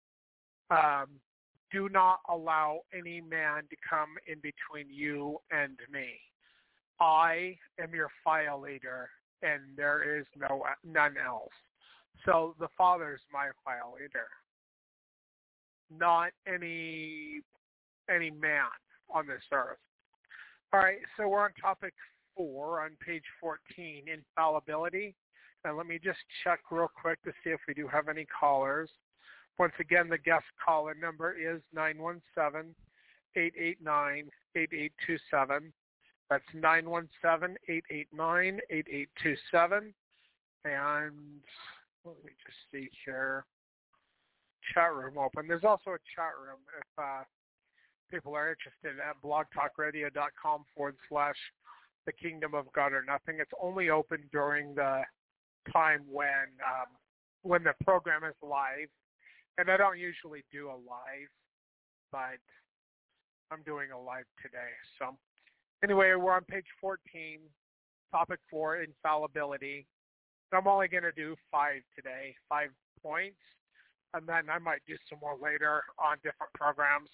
do not allow any man to come in between you and me. I am your file leader, and there is none else. So the Father is my file leader, not any man on this earth. All right, so we're on topic 4 on page 14, infallibility. And let me just check real quick to see if we do have any callers. Once again, the guest caller number is 917-889-8827. That's 917-889-8827. And let me just see here. Chat room open. There's also a chat room if people are interested at blogtalkradio.com/the Kingdom of God or Nothing. It's only open during the time when the program is live. And I don't usually do a live, but I'm doing a live today. So anyway, we're on page 14, topic 4, infallibility. I'm only going to do 5 today, 5 points, and then I might do some more later on different programs.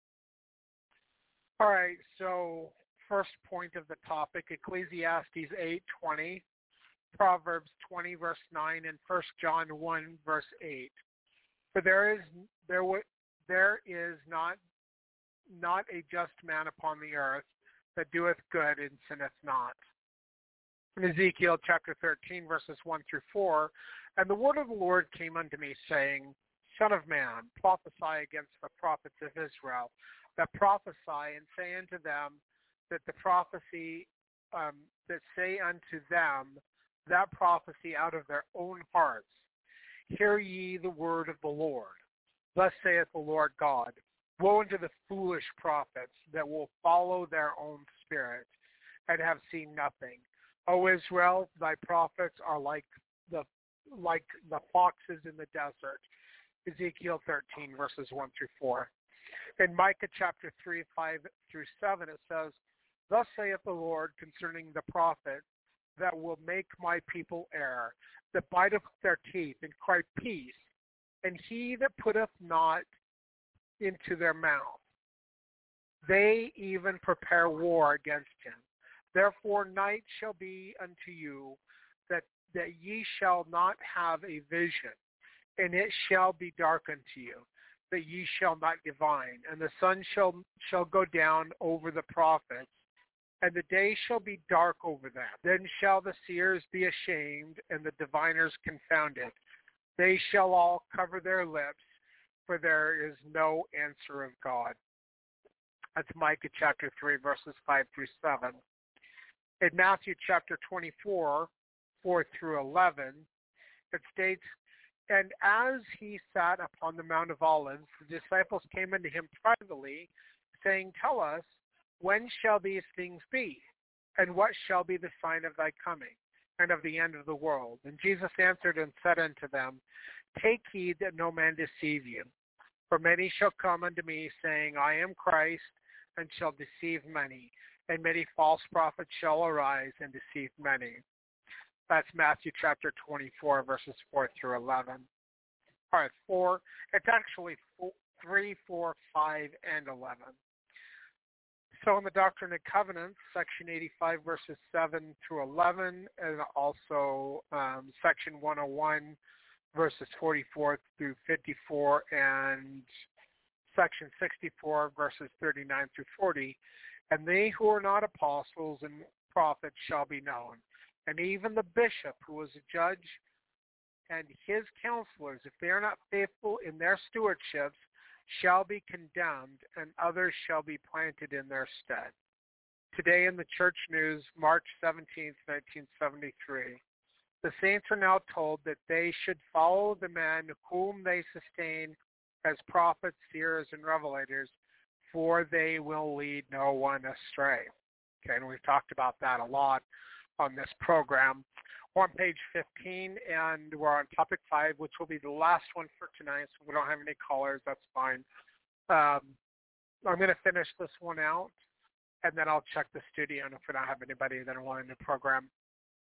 All right, so first point of the topic, Ecclesiastes 8:20, Proverbs 20, verse 9, and 1 John 1, verse 8. For there is not a just man upon the earth that doeth good and sinneth not. In Ezekiel chapter 13, verses 1 through 4, and the word of the Lord came unto me, saying, Son of man, prophesy against the prophets of Israel, that prophesy and say unto them that the prophecy that say unto them that prophecy out of their own hearts. Hear ye the word of the Lord. Thus saith the Lord God, woe unto the foolish prophets that will follow their own spirit and have seen nothing. O Israel, thy prophets are like the foxes in the desert. Ezekiel 13, verses 1 through 4. In Micah chapter 3, 5 through 7, it says, Thus saith the Lord concerning the prophet that will make my people err, that biteth their teeth and cry peace, and he that putteth not into their mouth. They even prepare war against him. Therefore night shall be unto you, that ye shall not have a vision, and it shall be dark unto you, that ye shall not divine, and the sun shall go down over the prophets, and the day shall be dark over them. Then shall the seers be ashamed, and the diviners confounded. They shall all cover their lips, for there is no answer of God. That's Micah chapter 3, verses 5 through 7. In Matthew chapter 24, 4 through 11, it states, And as he sat upon the Mount of Olives, the disciples came unto him privately, saying, Tell us, when shall these things be? And what shall be the sign of thy coming, and of the end of the world? And Jesus answered and said unto them, Take heed that no man deceive you. For many shall come unto me, saying, I am Christ, and shall deceive many. And many false prophets shall arise and deceive many. That's Matthew chapter 24, verses 4 through 11. All right, 4. It's actually 3, 4, 5, and 11. So in the Doctrine and Covenants, section 85, verses 7 through 11, and also section 101, verses 44 through 54, and section 64, verses 39 through 40, and they who are not apostles and prophets shall be known, and even the bishop who is a judge and his counselors, if they are not faithful in their stewardships, shall be condemned, and others shall be planted in their stead. Today in the Church News, March 17, 1973, the saints are now told that they should follow the men whom they sustain as prophets, seers, and revelators, for they will lead no one astray. Okay, and we've talked about that a lot on this program. We're on page 15, and we're on topic 5, which will be the last one for tonight, so we don't have any callers. That's fine. I'm going to finish this one out, and then I'll check the studio, and if we don't have anybody that will end the program.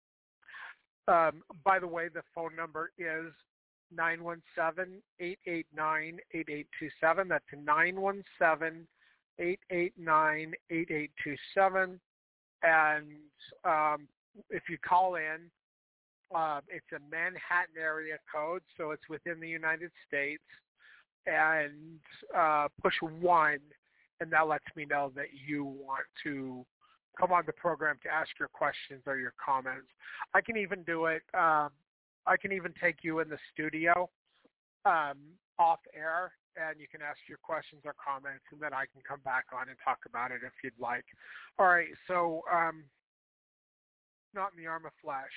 By the way, the phone number is 917-889-8827. That's 917-889-8827. And if you call in, it's a Manhattan area code, so it's within the United States. And push 1, and that lets me know that you want to come on the program to ask your questions or your comments. I can even do it. I can even take you in the studio off air, and you can ask your questions or comments, and then I can come back on and talk about it if you'd like. All right, so not in the arm of flesh.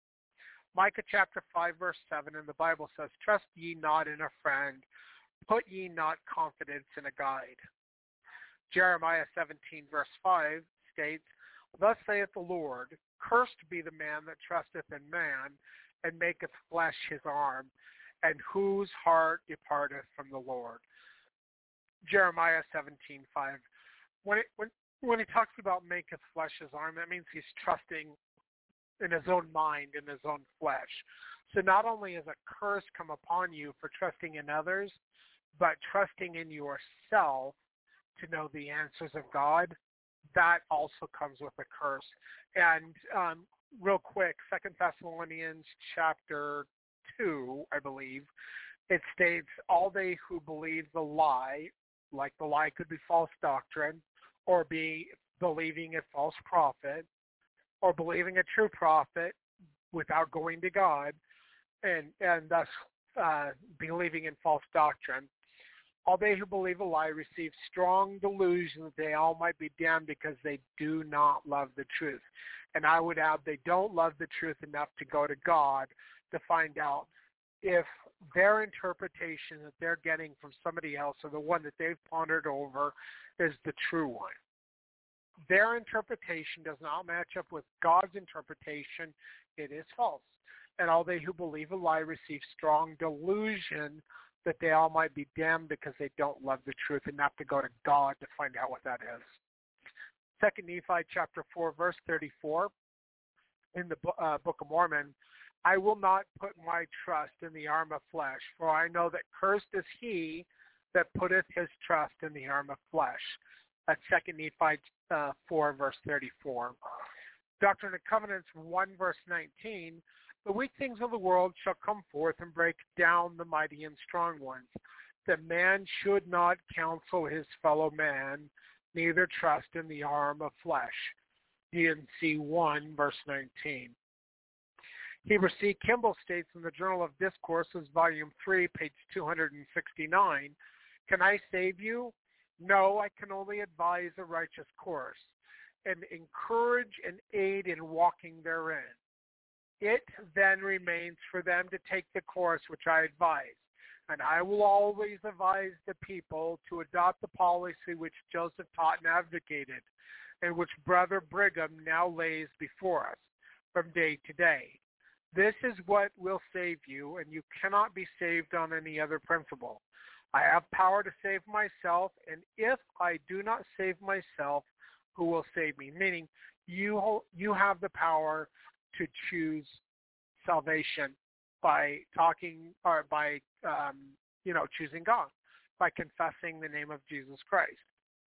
Micah chapter 5, verse 7 in the Bible says, "Trust ye not in a friend, put ye not confidence in a guide." Jeremiah 17, verse 5 states, "Thus saith the Lord, cursed be the man that trusteth in man, and maketh flesh his arm, and whose heart departeth from the Lord." Jeremiah 17:5. When he talks about maketh flesh his arm, that means he's trusting in his own mind, in his own flesh. So not only is a curse come upon you for trusting in others, but trusting in yourself to know the answers of God, that also comes with a curse. And real quick, 2 Thessalonians chapter 2, I believe, it states, "All they who believe the lie," like the lie could be false doctrine, or be believing a false prophet, or believing a true prophet without going to God, and thus believing in false doctrine. "All they who believe a lie receive strong delusion that they all might be damned because they do not love the truth." And I would add, they don't love the truth enough to go to God to find out if their interpretation that they're getting from somebody else, or the one that they've pondered over, is the true one. Their interpretation does not match up with God's interpretation. It is false. "And all they who believe a lie receive strong delusion that they all might be damned because they don't love the truth," and have to go to God to find out what that is. 2 Nephi chapter 4, verse 34 in the Book of Mormon, "I will not put my trust in the arm of flesh, for I know that cursed is he that putteth his trust in the arm of flesh." That's 2 Nephi 4, verse 34. Doctrine and Covenants 1, verse 19, "The weak things of the world shall come forth and break down the mighty and strong ones. That man should not counsel his fellow man, neither trust in the arm of flesh." D&C 1, verse 19. Heber C. Kimball states in the Journal of Discourses, Volume 3, page 269, "Can I save you? No, I can only advise a righteous course, and encourage and aid in walking therein. It then remains for them to take the course which I advise, and I will always advise the people to adopt the policy which Joseph taught and advocated, and which Brother Brigham now lays before us from day to day. This is what will save you, and you cannot be saved on any other principle. I have power to save myself, and if I do not save myself, who will save me?" Meaning, you have the power to choose salvation by talking, or by choosing God, by confessing the name of Jesus Christ.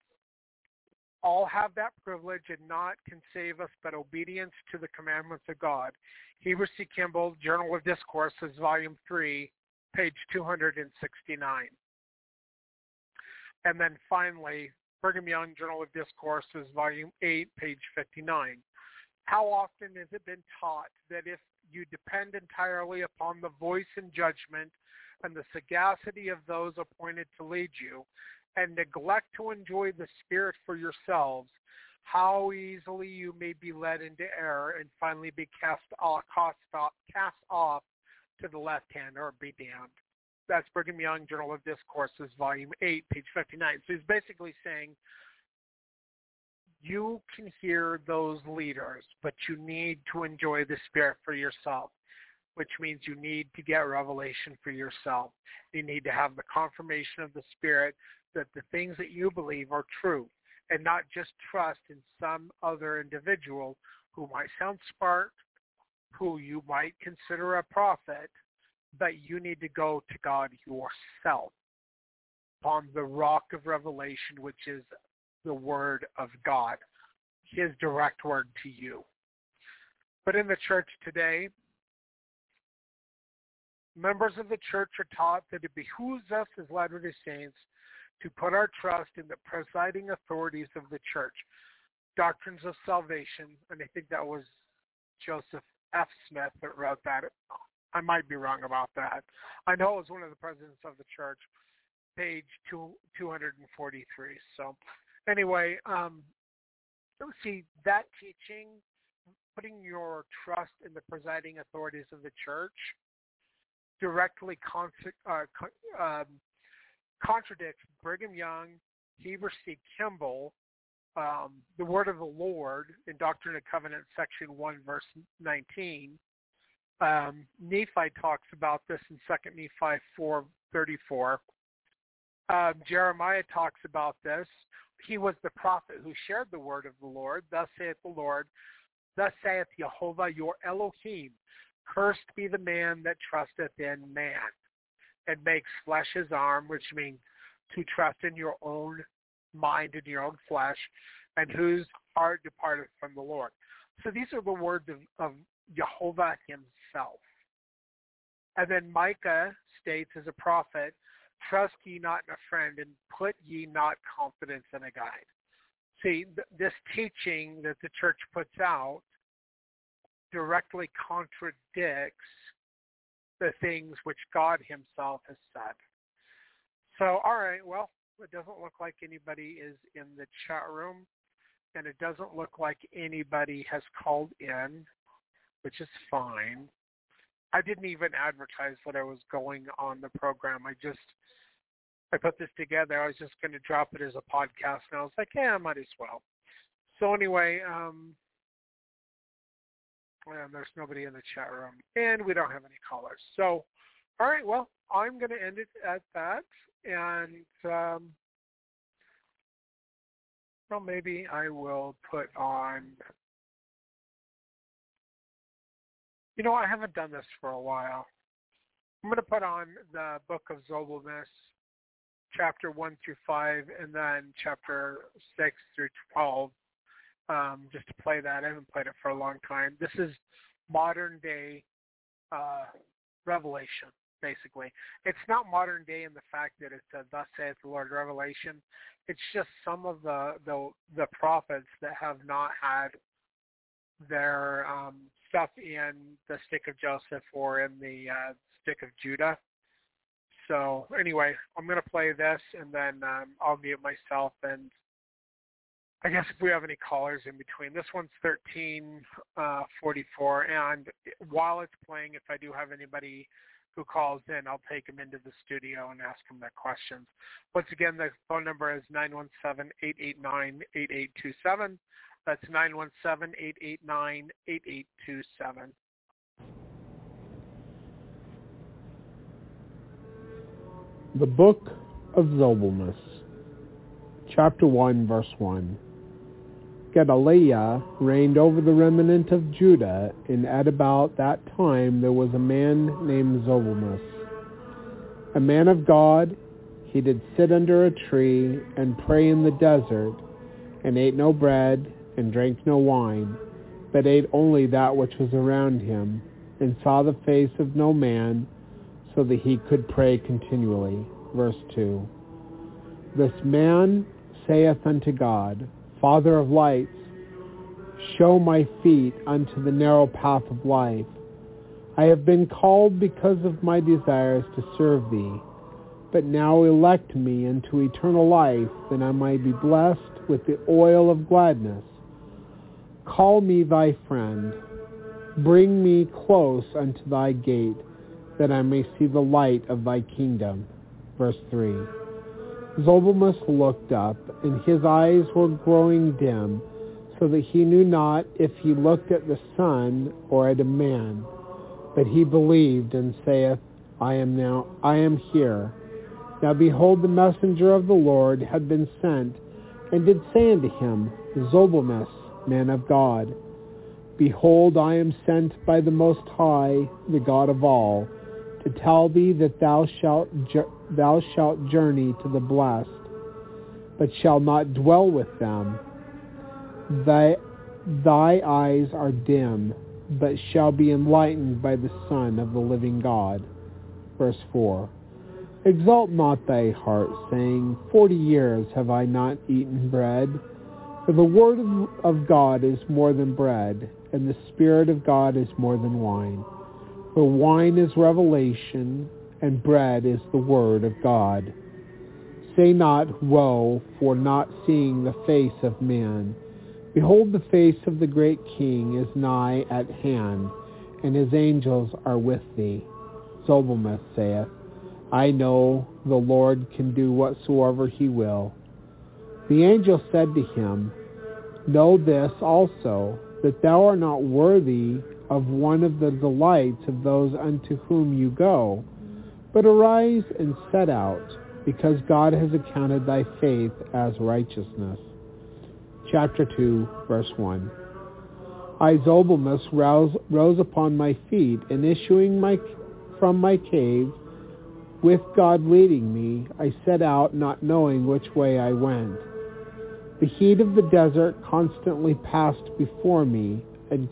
All have that privilege, and not can save us but obedience to the commandments of God. Heber C. Kimball, Journal of Discourses, Volume 3, page 269. And then finally, Brigham Young, Journal of Discourses, Volume 8, page 59. "How often has it been taught that if you depend entirely upon the voice and judgment and the sagacity of those appointed to lead you, and neglect to enjoy the Spirit for yourselves, how easily you may be led into error and finally be cast off to the left hand or be damned." That's Brigham Young, Journal of Discourses, Volume 8, page 59. So he's basically saying, you can hear those leaders, but you need to enjoy the Spirit for yourself, which means you need to get revelation for yourself. You need to have the confirmation of the Spirit that the things that you believe are true, and not just trust in some other individual who might sound smart, who you might consider a prophet, but you need to go to God yourself upon the rock of revelation, which is the Word of God, His direct word to you. But in the church today, members of the church are taught that it behooves us as Latter-day Saints to put our trust in the presiding authorities of the church. Doctrines of Salvation, and I think that was Joseph F. Smith that wrote that. I might be wrong about that. I know it was one of the presidents of the church, page 243. So anyway, see, that teaching, putting your trust in the presiding authorities of the church, directly contradicts Brigham Young, Heber C. Kimball, the Word of the Lord in Doctrine and Covenants, section 1, verse 19. Nephi talks about this in 2 Nephi 4:34. Jeremiah talks about this. He was the prophet who shared the word of the Lord. Thus saith the Lord, thus saith Jehovah your Elohim, cursed be the man that trusteth in man, and makes flesh his arm, which means to trust in your own mind and your own flesh, and whose heart departeth from the Lord. So these are the words of Jehovah himself. And then Micah states as a prophet, trust ye not in a friend, and put ye not confidence in a guide. See, this teaching that the church puts out directly contradicts the things which God himself has said. So, all right, well, it doesn't look like anybody is in the chat room, and it doesn't look like anybody has called in, which is fine. I didn't even advertise that I was going on the program. I put this together. I was just going to drop it as a podcast, and I was like, yeah, I might as well. So anyway, there's nobody in the chat room, and we don't have any callers. So, all right, well, I'm going to end it at that, and well, maybe I will put on, I haven't done this for a while. I'm going to put on the book of Zobelmus, chapter 1 through 5, and then chapter 6 through 12, just to play that. I haven't played it for a long time. This is modern day Revelation, basically. It's not modern day in the fact that it's a thus saith the Lord Revelation. It's just some of the prophets that have not had their stuff in the Stick of Joseph or in the Stick of Judah. So anyway, I'm going to play this, and then I'll mute myself, and I guess if we have any callers in between. This one's 1344, and while it's playing, if I do have anybody who calls in, I'll take them into the studio and ask them their questions. Once again, the phone number is 917-889-8827. That's 917-889-8827. The Book of Zobelmus, Chapter 1, Verse 1. Gedaliah reigned over the remnant of Judah, and at about that time there was a man named Zobelmus, a man of God. He did sit under a tree and pray in the desert, and ate no bread and drank no wine, but ate only that which was around him, and saw the face of no man, so that he could pray continually. Verse 2. This man saith unto God, Father of lights, show my feet unto the narrow path of life. I have been called because of my desires to serve thee, but now elect me unto eternal life, that I might be blessed with the oil of gladness. Call me thy friend. Bring me close unto thy gate, that I may see the light of thy kingdom. Verse 3. Zobelmus looked up, and his eyes were growing dim, so that he knew not if he looked at the sun or at a man. But he believed, and saith, I am here. Now behold, the messenger of the Lord had been sent, and did say unto him, Zobelmus, man of God, behold, I am sent by the Most High, the God of all, to tell thee that thou shalt journey to the blessed, but shalt not dwell with them. Thy eyes are dim, but shall be enlightened by the Son of the living God. Verse 4. Exalt not thy heart, saying, 40 years have I not eaten bread, For the word of God is more than bread, and the Spirit of God is more than wine. For wine is revelation, and bread is the word of God. Say not, woe, for not seeing the face of man. Behold, the face of the great King is nigh at hand, and his angels are with thee. Zobelmus saith, I know the Lord can do whatsoever he will. The angel said to him, Know this also, that thou art not worthy of one of the delights of those unto whom you go, but arise and set out, because God has accounted thy faith as righteousness. Chapter 2, verse 1. I, Zobelmus, rose upon my feet, and issuing from my cave, with God leading me, I set out, not knowing which way I went. The heat of the desert constantly passed before me, and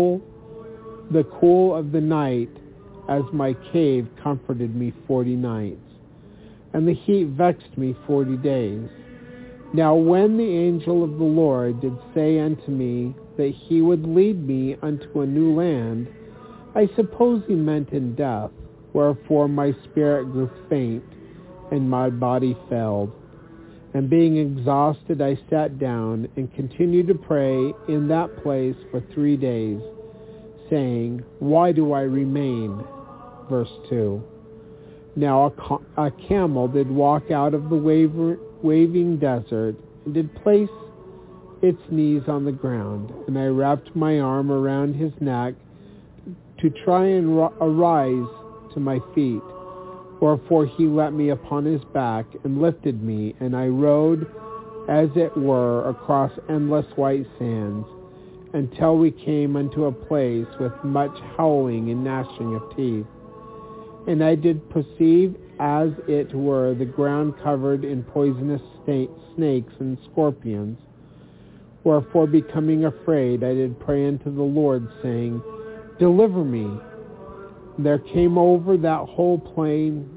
the cool of the night as my cave comforted me 40 nights. And the heat vexed me 40 days. Now when the angel of the Lord did say unto me that he would lead me unto a new land, I suppose he meant in death, wherefore my spirit grew faint, and my body failed. And being exhausted, I sat down and continued to pray in that place for 3 days, saying, Why do I remain? Verse 2. Now a camel did walk out of the waving desert, and did place its knees on the ground, and I wrapped my arm around his neck to try and arise to my feet. Wherefore he let me upon his back and lifted me, and I rode, as it were, across endless white sands, until we came unto a place with much howling and gnashing of teeth. And I did perceive, as it were, the ground covered in poisonous snakes and scorpions. Wherefore, becoming afraid, I did pray unto the Lord, saying, Deliver me. There came over that whole plain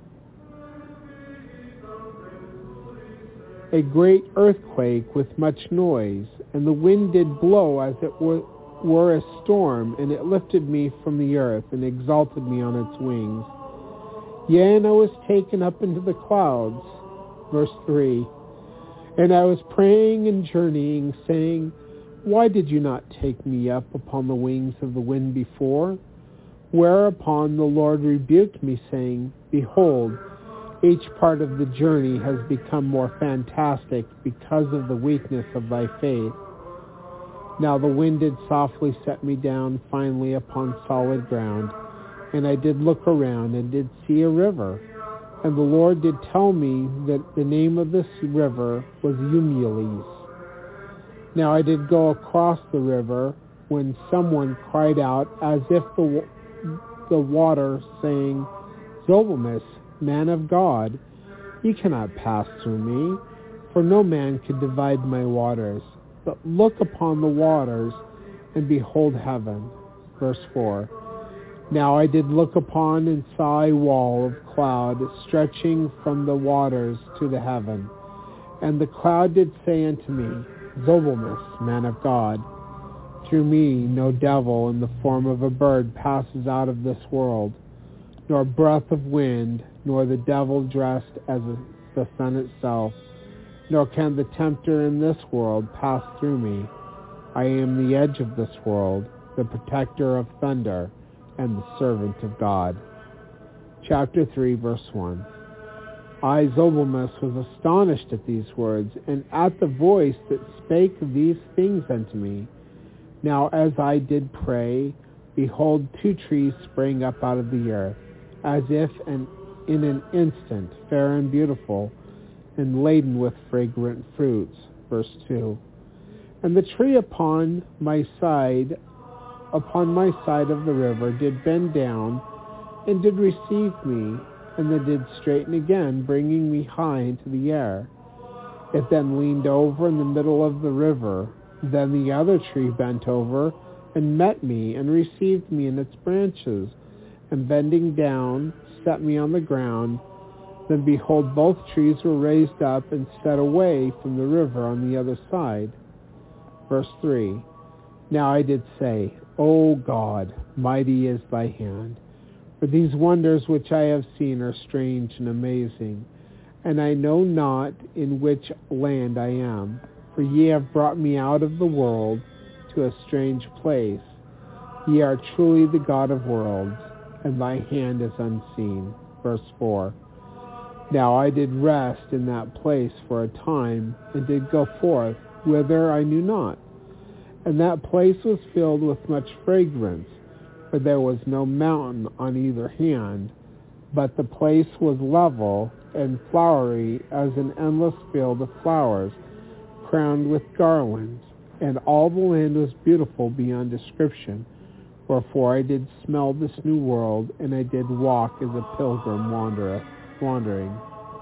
a great earthquake with much noise, and the wind did blow as it were a storm, and it lifted me from the earth, and exalted me on its wings. Yea, and I was taken up into the clouds. Verse 3. And I was praying and journeying, saying, Why did you not take me up upon the wings of the wind before? Whereupon the Lord rebuked me, saying, Behold, each part of the journey has become more fantastic because of the weakness of thy faith. Now the wind did softly set me down finally upon solid ground, and I did look around and did see a river. And the Lord did tell me that the name of this river was Eumeles. Now I did go across the river, when someone cried out as if the water, saying, Zobelmus, man of God, you cannot pass through me, for no man can divide my waters. But look upon the waters, and behold heaven. Verse 4. Now I did look upon and saw a wall of cloud stretching from the waters to the heaven. And the cloud did say unto me, Zobelmus, man of God, through me no devil in the form of a bird passes out of this world, nor breath of wind, nor the devil dressed as the sun itself, nor can the tempter in this world pass through me. I am the edge of this world, the protector of thunder, and the servant of God. Chapter 3, verse 1. I, Zobelmus, was astonished at these words, and at the voice that spake these things unto me. Now as I did pray, behold, 2 trees sprang up out of the earth, as if in an instant, fair and beautiful, and laden with fragrant fruits. Verse 2. And the tree upon my side of the river did bend down, and did receive me, and then did straighten again, bringing me high into the air. It then leaned over in the middle of the river. Then the other tree bent over, and met me, and received me in its branches, and bending down, set me on the ground. Then behold, both trees were raised up, and set away from the river on the other side. Verse 3. Now I did say, O God, mighty is thy hand, for these wonders which I have seen are strange and amazing, and I know not in which land I am, for ye have brought me out of the world to a strange place. Ye are truly the God of worlds, and thy hand is unseen. Verse 4. Now I did rest in that place for a time, and did go forth, whither I knew not. And that place was filled with much fragrance, for there was no mountain on either hand, but the place was level and flowery as an endless field of flowers, crowned with garlands, and all the land was beautiful beyond description. Wherefore I did smell this new world, and I did walk as a pilgrim wandering.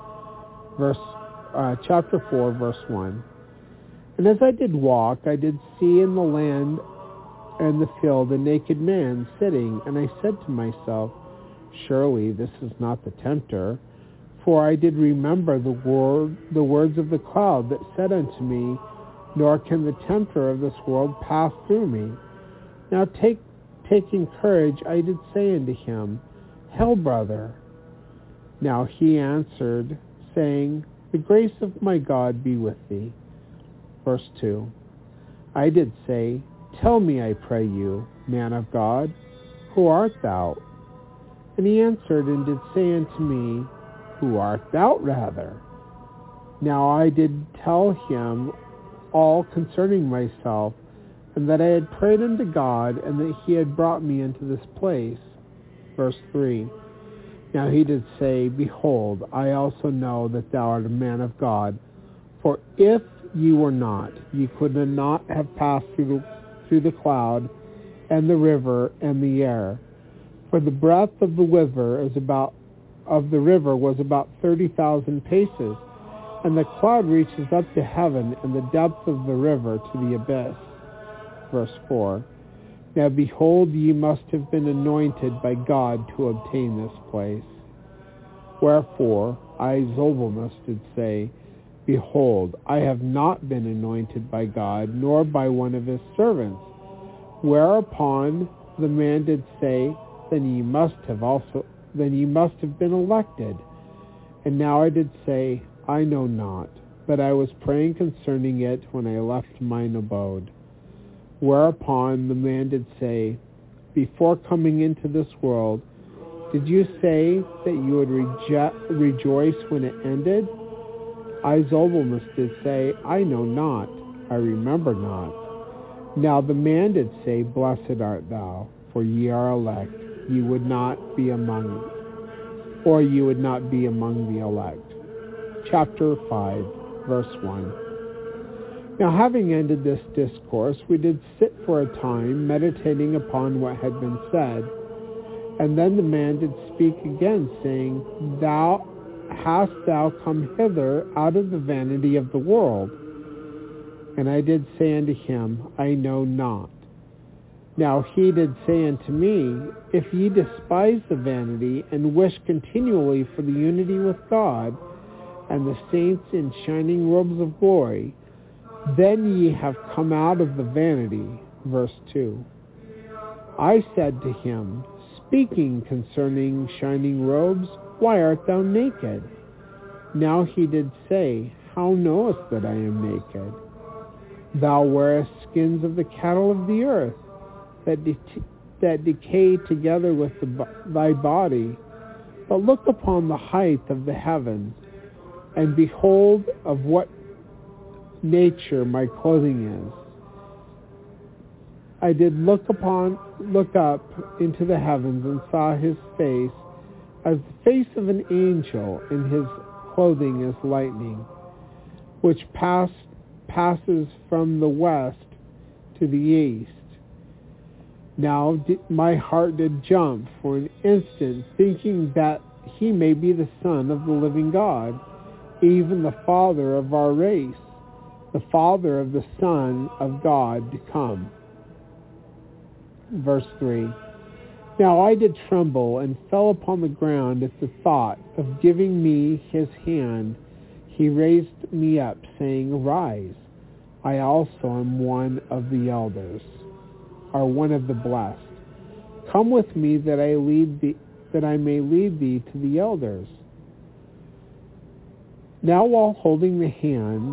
Chapter 4, verse 1. And as I did walk, I did see in the land and the field a naked man sitting, and I said to myself, surely this is not the tempter, for I did remember the words of the cloud that said unto me, nor can the tempter of this world pass through me. Now taking courage, I did say unto him, Hail, brother. Now he answered, saying, The grace of my God be with thee. Verse 2. I did say, Tell me, I pray you, man of God, who art thou? And he answered and did say unto me, Who art thou rather? Now I did tell him all concerning myself, and that I had prayed unto God, and that he had brought me into this place. Verse 3. Now he did say, Behold, I also know that thou art a man of God, for if ye were not, ye could not have passed through the cloud, and the river, and the air. For the breadth of the river was about 30,000 paces, and the cloud reaches up to heaven, and the depth of the river to the abyss. Verse 4. Now behold, ye must have been anointed by God to obtain this place. Wherefore I, Zobelmus, did say, Behold, I have not been anointed by God, nor by one of his servants. Whereupon the man did say, Then ye must have been elected. And now I did say, I know not, but I was praying concerning it when I left mine abode. Whereupon the man did say, Before coming into this world, did you say that you would rejoice when it ended? I, Zobelmus, did say, I know not, I remember not. Now the man did say, Blessed art thou, for ye are elect. Ye would not be among the elect. Chapter 5, verse 1. Now having ended this discourse, we did sit for a time, meditating upon what had been said. And then the man did speak again, saying, Hast thou come hither out of the vanity of the world? And I did say unto him, I know not. Now he did say unto me, If ye despise the vanity, and wish continually for the unity with God, and the saints in shining robes of glory, then ye have come out of the vanity. Verse 2. I said to him, Speaking concerning shining robes, why art thou naked? Now he did say, How knowest that I am naked? Thou wearest skins of the cattle of the earth, that decay together with thy body. But look upon the height of the heavens, and behold of what nature my clothing is. I did look up into the heavens, and saw his face as the face of an angel, and his clothing as lightning, which passes from the west to the east. Now my heart did jump for an instant, thinking that he may be the Son of the living God, even the Father of our race, the Father of the Son of God to come. Verse 3. Now I did tremble and fell upon the ground at the thought of giving me his hand. He raised me up, saying, Arise. I also am one of the elders, or one of the blessed. Come with me that I may lead thee to the elders. Now while holding the hands,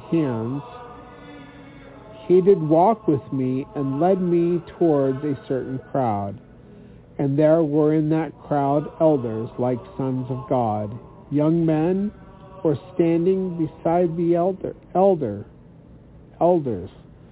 he did walk with me and led me towards a certain crowd. And there were in that crowd elders like sons of God. Young men were standing beside the elders.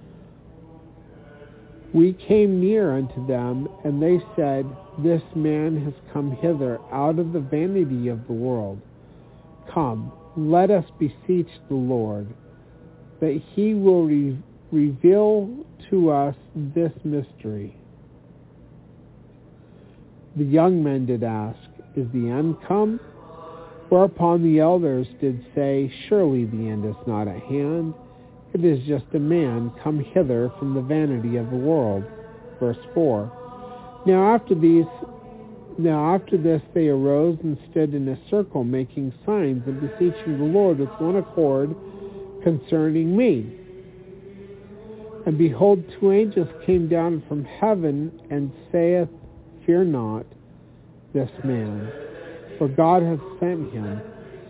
We came near unto them, and they said, This man has come hither out of the vanity of the world. Come, let us beseech the Lord, that he will reveal to us this mystery. The young men did ask, Is the end come? Whereupon the elders did say, Surely the end is not at hand. It is just a man come hither from the vanity of the world. Verse 4. Now after this they arose and stood in a circle, making signs and beseeching the Lord with one accord concerning me. And behold, 2 angels came down from heaven, and saith, Fear not this man, for God hath sent him,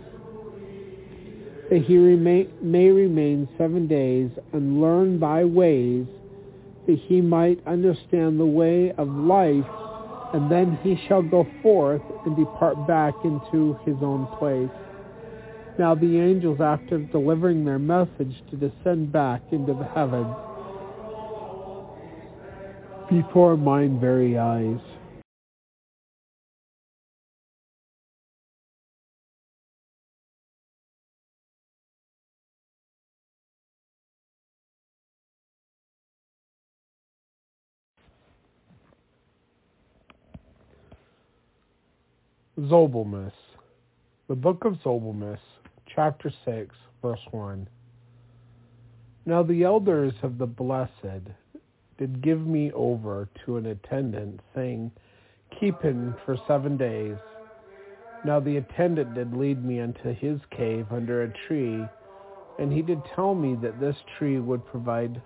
that he may remain 7 days, and learn thy ways, that he might understand the way of life, and then he shall go forth and depart back into his own place. Now the angels, after delivering their message, to descend back into the heavens before mine very eyes. Zobelmus. The Book of Zobelmus, Chapter 6, Verse 1. Now the elders of the blessed did give me over to an attendant, saying, Keep him for 7 days. Now the attendant did lead me unto his cave under a tree, and he did tell me that this tree would provide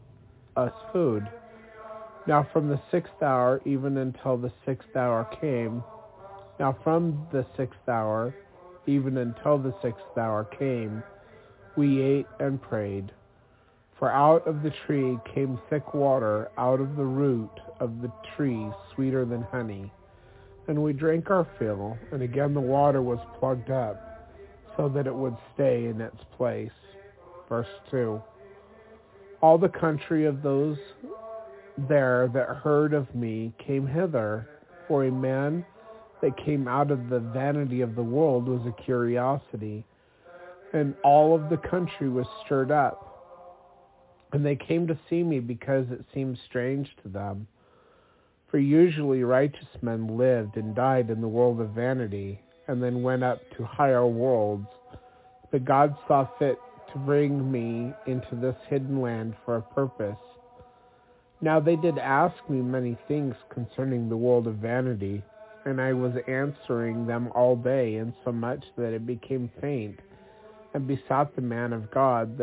us food. Now from the 6th hour even until the 6th hour came, Now from the 6th hour, even until the 6th hour came, we ate and prayed. For out of the tree came thick water, out of the root of the tree sweeter than honey. And we drank our fill, and again the water was plugged up, so that it would stay in its place. Verse 2. All the country of those there that heard of me came hither, for a man that came out of the vanity of the world was a curiosity, and all of the country was stirred up. And they came to see me because it seemed strange to them. For usually righteous men lived and died in the world of vanity, and then went up to higher worlds. But God saw fit to bring me into this hidden land for a purpose. Now they did ask me many things concerning the world of vanity, and I was answering them all day, insomuch that it became faint, and besought the man of God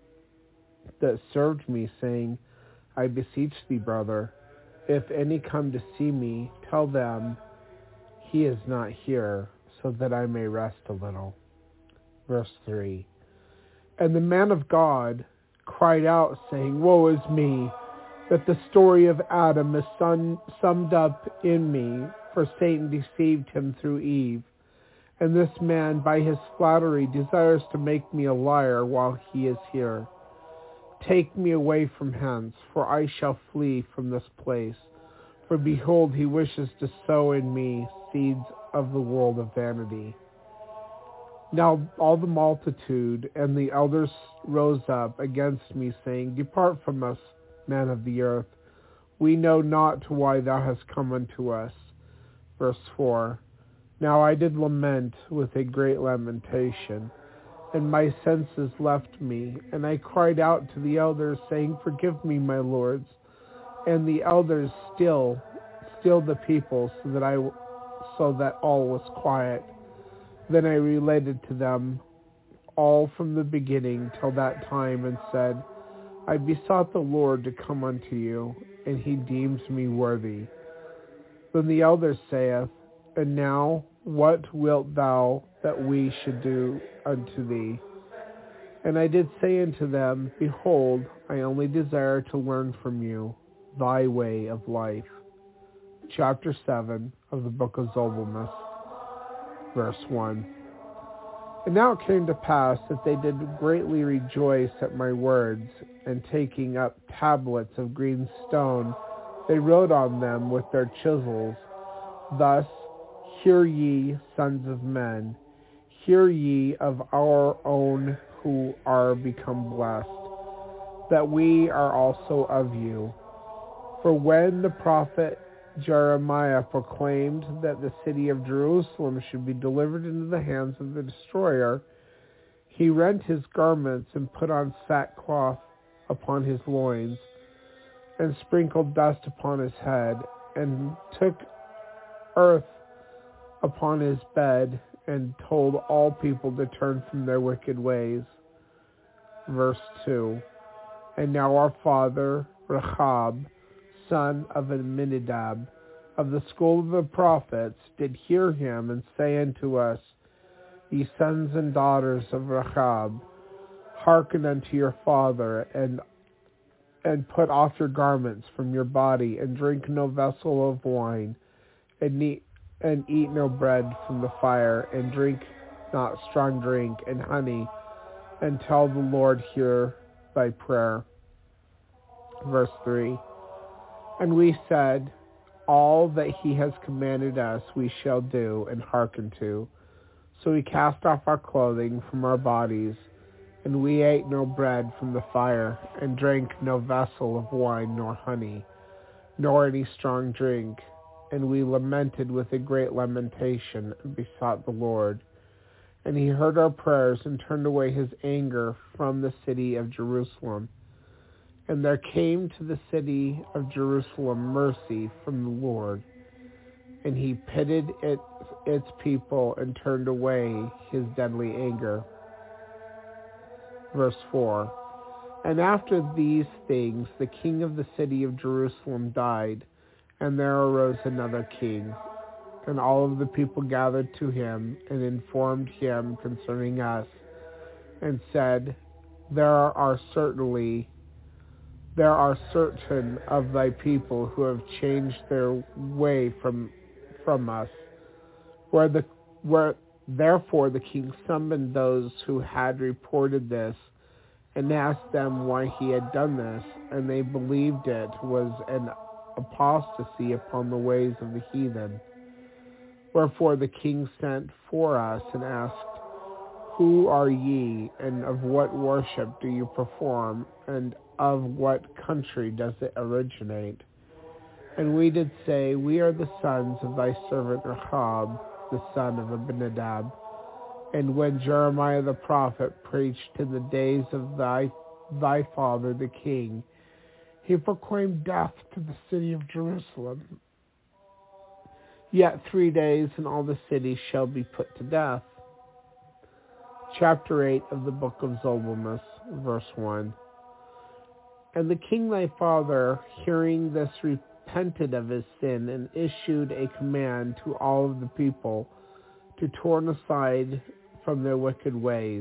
that served me, saying, I beseech thee, brother, if any come to see me, tell them he is not here, so that I may rest a little. Verse 3. And the man of God cried out, saying, Woe is me, that the story of Adam is summed up in me, for Satan deceived him through Eve. And this man, by his flattery, desires to make me a liar while he is here. Take me away from hence, for I shall flee from this place. For behold, he wishes to sow in me seeds of the world of vanity. Now all the multitude and the elders rose up against me, saying, Depart from us, man of the earth. We know not why thou hast come unto us. Verse 4. Now I did lament with a great lamentation, and my senses left me, and I cried out to the elders, saying, Forgive me, my lords. And the elders stilled the people, so that all was quiet. Then I related to them all from the beginning till that time, and said, I besought the Lord to come unto you, and he deems me worthy. Then the elder saith, And now what wilt thou that we should do unto thee? And I did say unto them, Behold, I only desire to learn from you thy way of life. Chapter 7 of the book of Zobelmus, verse 1. And now it came to pass that they did greatly rejoice at my words, and taking up tablets of green stone, they wrote on them with their chisels, Thus, hear ye, sons of men, hear ye of our own who are become blessed, that we are also of you. For when the prophet Jeremiah proclaimed that the city of Jerusalem should be delivered into the hands of the destroyer, he rent his garments and put on sackcloth upon his loins, and sprinkled dust upon his head, and took earth upon his bed, and told all people to turn from their wicked ways. Verse 2. And now our father, Rechab, son of Amminadab, of the school of the prophets, did hear him, and say unto us, Ye sons and daughters of Rechab, hearken unto your father, and put off your garments from your body, and drink no vessel of wine, and eat no bread from the fire, and drink not strong drink and honey, until the Lord hear thy prayer. Verse 3. And we said, All that he has commanded us we shall do, and hearken to. So we cast off our clothing from our bodies, and we ate no bread from the fire, and drank no vessel of wine nor honey, nor any strong drink. And we lamented with a great lamentation, and besought the Lord. And he heard our prayers, and turned away his anger from the city of Jerusalem. And there came to the city of Jerusalem mercy from the Lord. And he pitied its people, and turned away his deadly anger. Verse 4. And after these things, the king of the city of Jerusalem died, and there arose another king. And all of the people gathered to him, and informed him concerning us, and said, There are certain of thy people who have changed their way from us. Therefore the king summoned those who had reported this, and asked them why he had done this, and they believed it was an apostasy upon the ways of the heathen. Wherefore the king sent for us, and asked, Who are ye, and of what worship do you perform, and of what country does it originate? And we did say, We are the sons of thy servant Rechab, the son of Abinadab. And when Jeremiah the prophet preached in the days of thy father the king, he proclaimed death to the city of Jerusalem. Yet 3 days, and all the city shall be put to death. Chapter 8 of the book of Zobelmus, verse 1. And the king thy father, hearing this, repented of his sin, and issued a command to all of the people to turn aside from their wicked ways.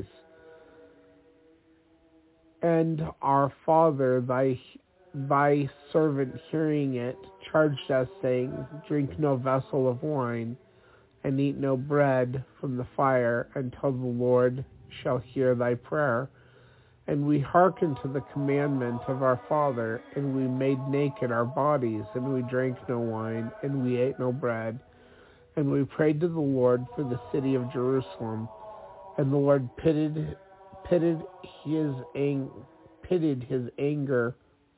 And our father, thy servant, hearing it, charged us, saying, Drink no vessel of wine, and eat no bread from the fire, until the Lord shall hear thy prayer. And we hearkened to the commandment of our father, and we made naked our bodies, and we drank no wine, and we ate no bread. And we prayed to the Lord for the city of Jerusalem. And the Lord pitied his anger.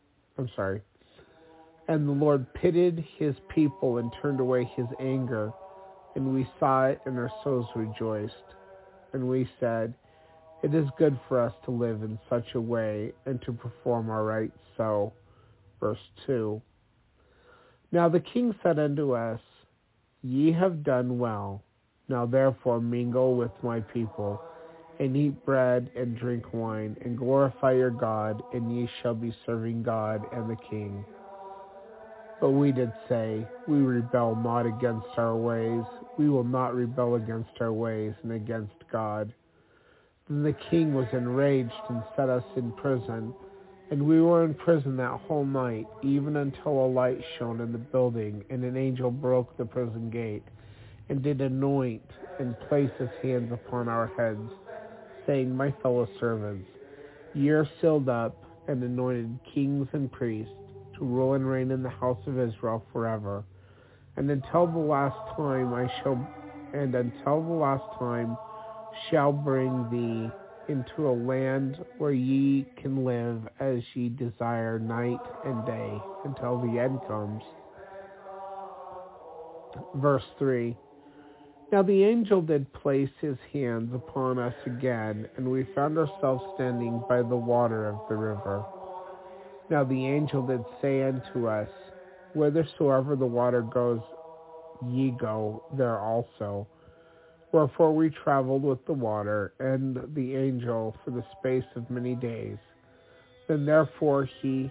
And the Lord pitied his people, and turned away his anger. And we saw it, and our souls rejoiced. And we said, It is good for us to live in such a way, and to perform our rights so. Verse 2. Now the king said unto us, Ye have done well. Now therefore mingle with my people, and eat bread and drink wine, and glorify your God, and ye shall be serving God and the King. But we did say, we rebel not against our ways. We will not rebel against our ways and against God. Then the king was enraged and set us in prison. And we were in prison that whole night, even until a light shone in the building, and an angel broke the prison gate, and did anoint and place his hands upon our heads, saying, My fellow servants, ye are sealed up and anointed kings and priests, to rule and reign in the house of Israel forever. And until the last time shall bring thee into a land where ye can live as ye desire night and day, until the end comes. Verse 3. Now the angel did place his hands upon us again, and we found ourselves standing by the water of the river. Now the angel did say unto us, Whithersoever the water goes, ye go there also. Wherefore we traveled with the water and the angel for the space of many days. When therefore he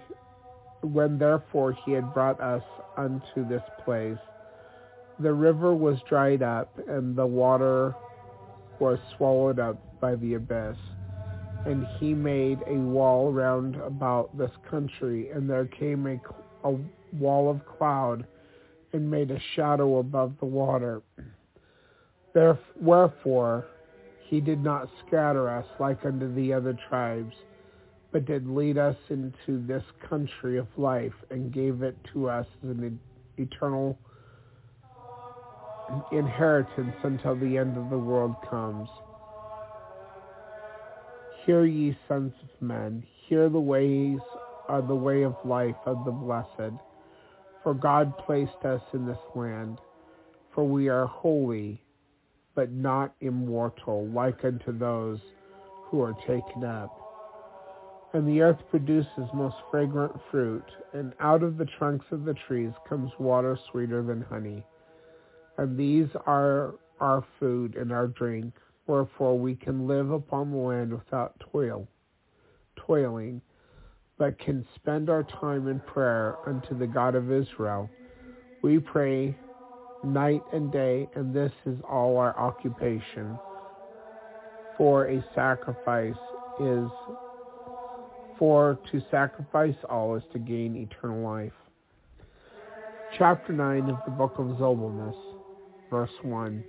had brought us unto this place, the river was dried up, and the water was swallowed up by the abyss. And he made a wall round about this country, and there came a wall of cloud, and made a shadow above the water. Wherefore he did not scatter us like unto the other tribes, but did lead us into this country of life, and gave it to us as an eternal inheritance until the end of the world comes. Hear ye, sons of men, hear the ways are the way of life of the blessed. For God placed us in this land, for we are holy, but not immortal, like unto those who are taken up. And the earth produces most fragrant fruit, and out of the trunks of the trees comes water sweeter than honey. And these are our food and our drink, wherefore we can live upon the land without toiling, but can spend our time in prayer unto the God of Israel. We pray night and day, and this is all our occupation. For to sacrifice all is to gain eternal life. Chapter 9 of the book of Zobelmus, verse 1.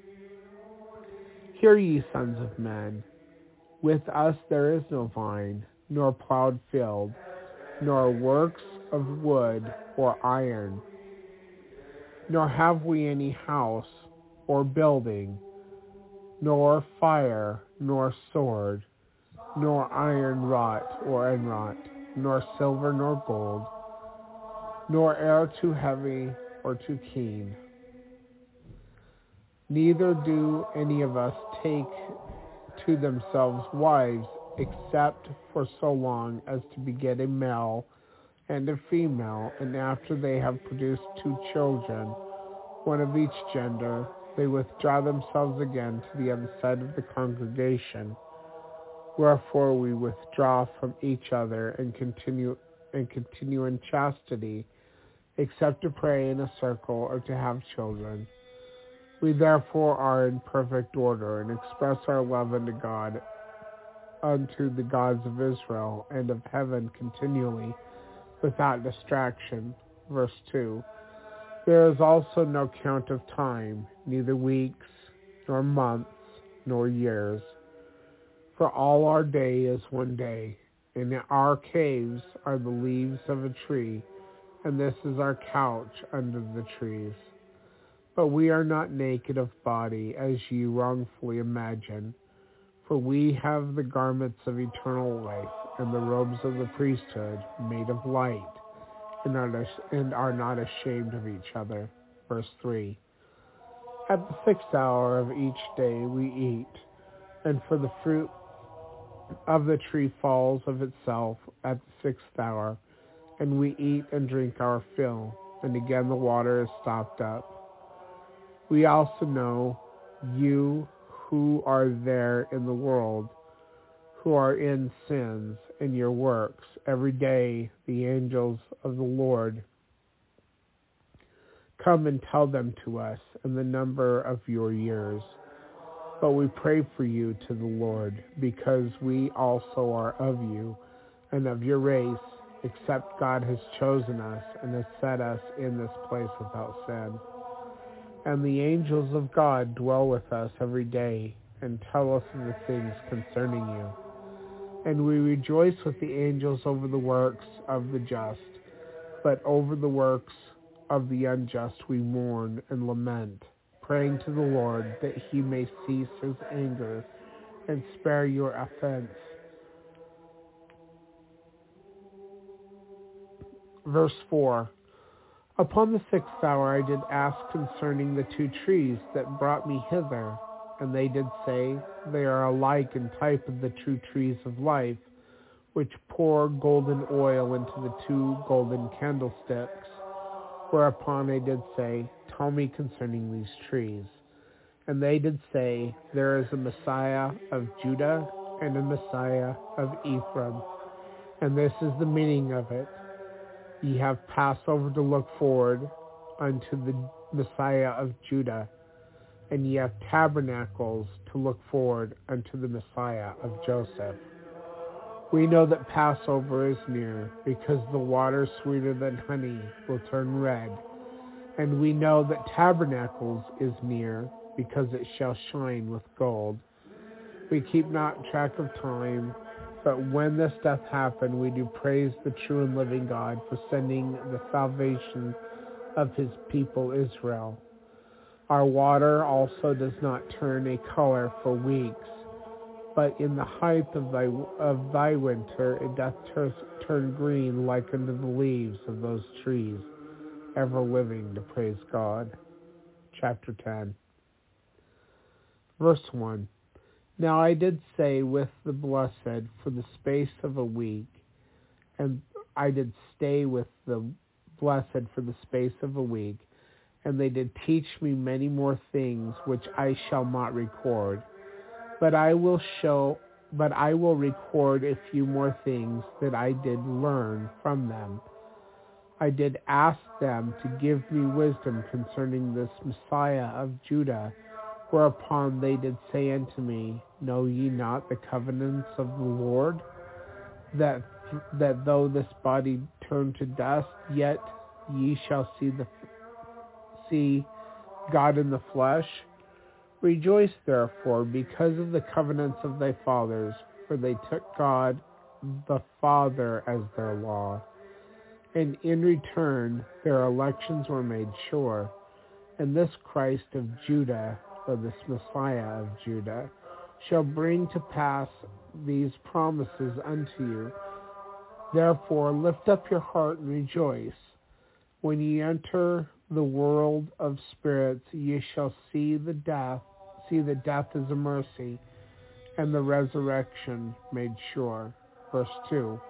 Hear ye, sons of men, with us there is no vine, nor plowed field, nor works of wood or iron, nor have we any house or building, nor fire, nor sword, nor iron wrought or unwrought, nor silver nor gold, nor air too heavy or too keen. Neither do any of us take to themselves wives, except for so long as to beget a male and a female, and after they have produced 2 children, one of each gender, they withdraw themselves again to the other side of the congregation. Wherefore we withdraw from each other and continue in chastity, except to pray in a circle or to have children. We therefore are in perfect order, and express our love unto God, unto the gods of Israel and of heaven continually, without distraction. Verse 2. There is also no count of time, neither weeks, nor months, nor years. For all our day is one day, and our caves are the leaves of a tree, and this is our couch under the trees. But we are not naked of body, as ye wrongfully imagine, for we have the garments of eternal life, and the robes of the priesthood made of light, and are not ashamed of each other. Verse 3. At the 6th hour of each day we eat, and for the fruit of the tree falls of itself at the 6th hour, and we eat and drink our fill, and again the water is stopped up. We also know you who are there in the world, who are in sins and your works. Every day the angels of the Lord come and tell them to us in the number of your years. But we pray for you to the Lord, because we also are of you and of your race, except God has chosen us and has set us in this place without sin. And the angels of God dwell with us every day and tell us of the things concerning you. And we rejoice with the angels over the works of the just, but over the works of the unjust we mourn and lament, praying to the Lord that he may cease his anger and spare your offense. Verse 4. Upon the 6th hour I did ask concerning the 2 trees that brought me hither, and they did say, they are alike in type of the true trees of life, which pour golden oil into the 2 golden candlesticks. Whereupon I did say, tell me concerning these trees. And they did say, there is a Messiah of Judah and a Messiah of Ephraim. And this is the meaning of it. Ye have Passover to look forward unto the Messiah of Judah, and ye have tabernacles to look forward unto the Messiah of Joseph. We know that Passover is near, because the water sweeter than honey will turn red. And we know that Tabernacles is near, because it shall shine with gold. We keep not track of time, but when this doth happen, we do praise the true and living God for sending the salvation of his people Israel. Our water also does not turn a color for weeks, but in the height of thy winter it doth turn green like unto the leaves of those trees, ever living to praise God. Chapter 10. Verse 1. Now I did say with the blessed for the space of a week, and I did stay with the blessed for the space of a week, and they did teach me many more things which I shall not record. But I will record a few more things that I did learn from them. I did ask them to give me wisdom concerning this Messiah of Judah, whereupon they did say unto me, know ye not the covenants of the Lord, that though this body turn to dust, yet ye shall see God in the flesh? Rejoice therefore because of the covenants of thy fathers, for they took God the Father as their law. And in return their elections were made sure. And this Christ of Judah, or this Messiah of Judah, shall bring to pass these promises unto you. Therefore lift up your heart and rejoice. When ye enter the world of spirits, ye shall see that death is a mercy, and the resurrection made sure. Verse 2.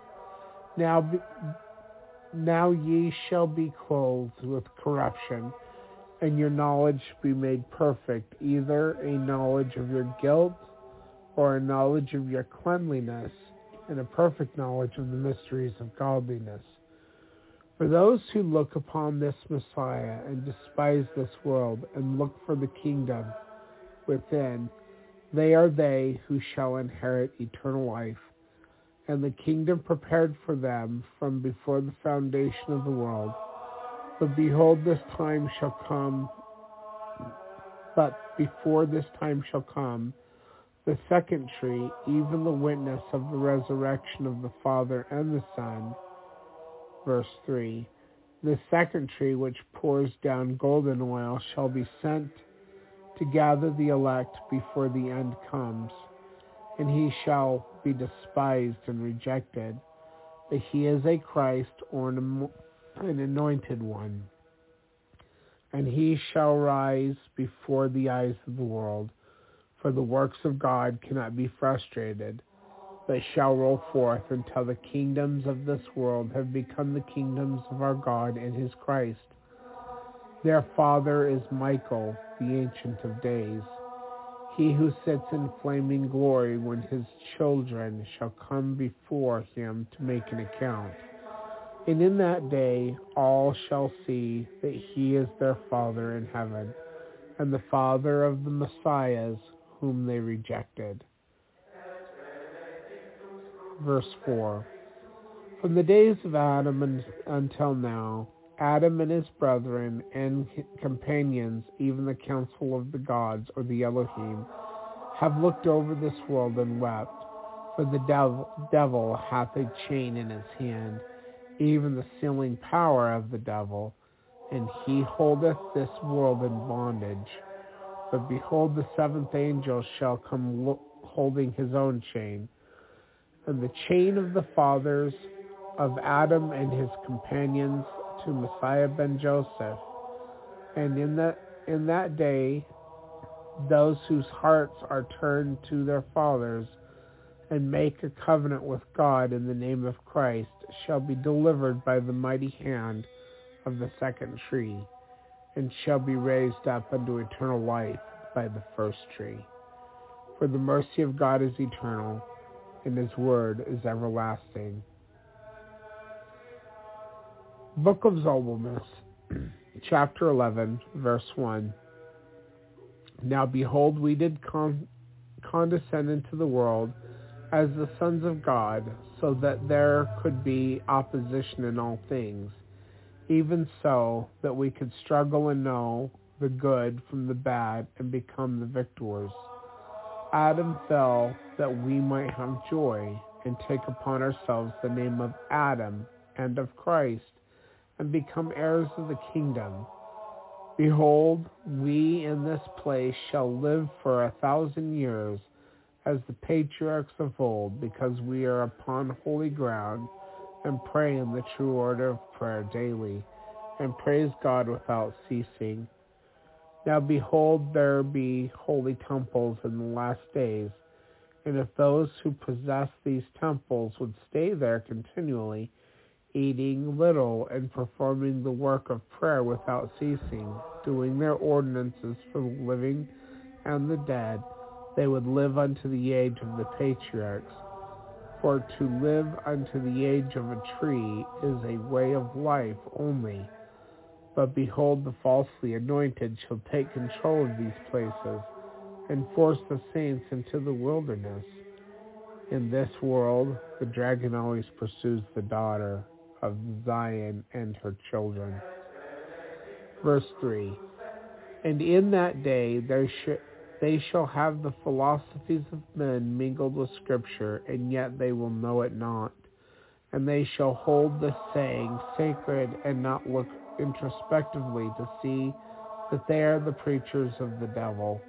Now ye shall be clothed with corruption, and your knowledge be made perfect, either a knowledge of your guilt, or a knowledge of your cleanliness, and a perfect knowledge of the mysteries of godliness. For those who look upon this Messiah and despise this world and look for the kingdom within, they are they who shall inherit eternal life, and the kingdom prepared for them from before the foundation of the world. But behold, this time shall come. But before this time shall come, the second tree, even the witness of the resurrection of the Father and the Son. Verse 3. The second tree which pours down golden oil shall be sent to gather the elect before the end comes, and he shall be despised and rejected, but he is a Christ or an anointed one. And he shall rise before the eyes of the world, for the works of God cannot be frustrated, but shall roll forth until the kingdoms of this world have become the kingdoms of our God and his Christ. Their father is Michael, the Ancient of Days. he who sits in flaming glory when his children shall come before him to make an account. And in that day all shall see that he is their Father in heaven, and the Father of the Messiahs whom they rejected. Verse 4. From the days of Adam until now, Adam and his brethren and companions, even the council of the gods, or the Elohim, have looked over this world and wept, for the devil hath a chain in his hand, even the sealing power of the devil, and he holdeth this world in bondage. But behold, the seventh angel shall come holding his own chain, and the chain of the fathers of Adam and his companions to Messiah ben Joseph. And in that day, those whose hearts are turned to their fathers and make a covenant with God in the name of Christ shall be delivered by the mighty hand of the second tree, and shall be raised up unto eternal life by the first tree. For the mercy of God is eternal, and his word is everlasting. Book of Zolbamus, chapter 11, verse 1. Now behold, we did condescend into the world as the sons of God, so that there could be opposition in all things, even so that we could struggle and know the good from the bad and become the victors. Adam fell that we might have joy and take upon ourselves the name of Adam and of Christ, and become heirs of the kingdom. Behold, we in this place shall live for 1,000 years, as the patriarchs of old, because we are upon holy ground, and pray in the true order of prayer daily, and praise God without ceasing. Now behold, there be holy temples in the last days, and if those who possess these temples would stay there continually, eating little and performing the work of prayer without ceasing, doing their ordinances for the living and the dead, they would live unto the age of the patriarchs. For to live unto the age of a tree is a way of life only. But behold, the falsely anointed shall take control of these places, and force the saints into the wilderness. In this world, the dragon always pursues the daughter of Zion and her children. Verse 3. And in that day they shall have the philosophies of men mingled with Scripture, and yet they will know it not. And they shall hold the saying sacred, and not look introspectively to see that they are the preachers of the devil.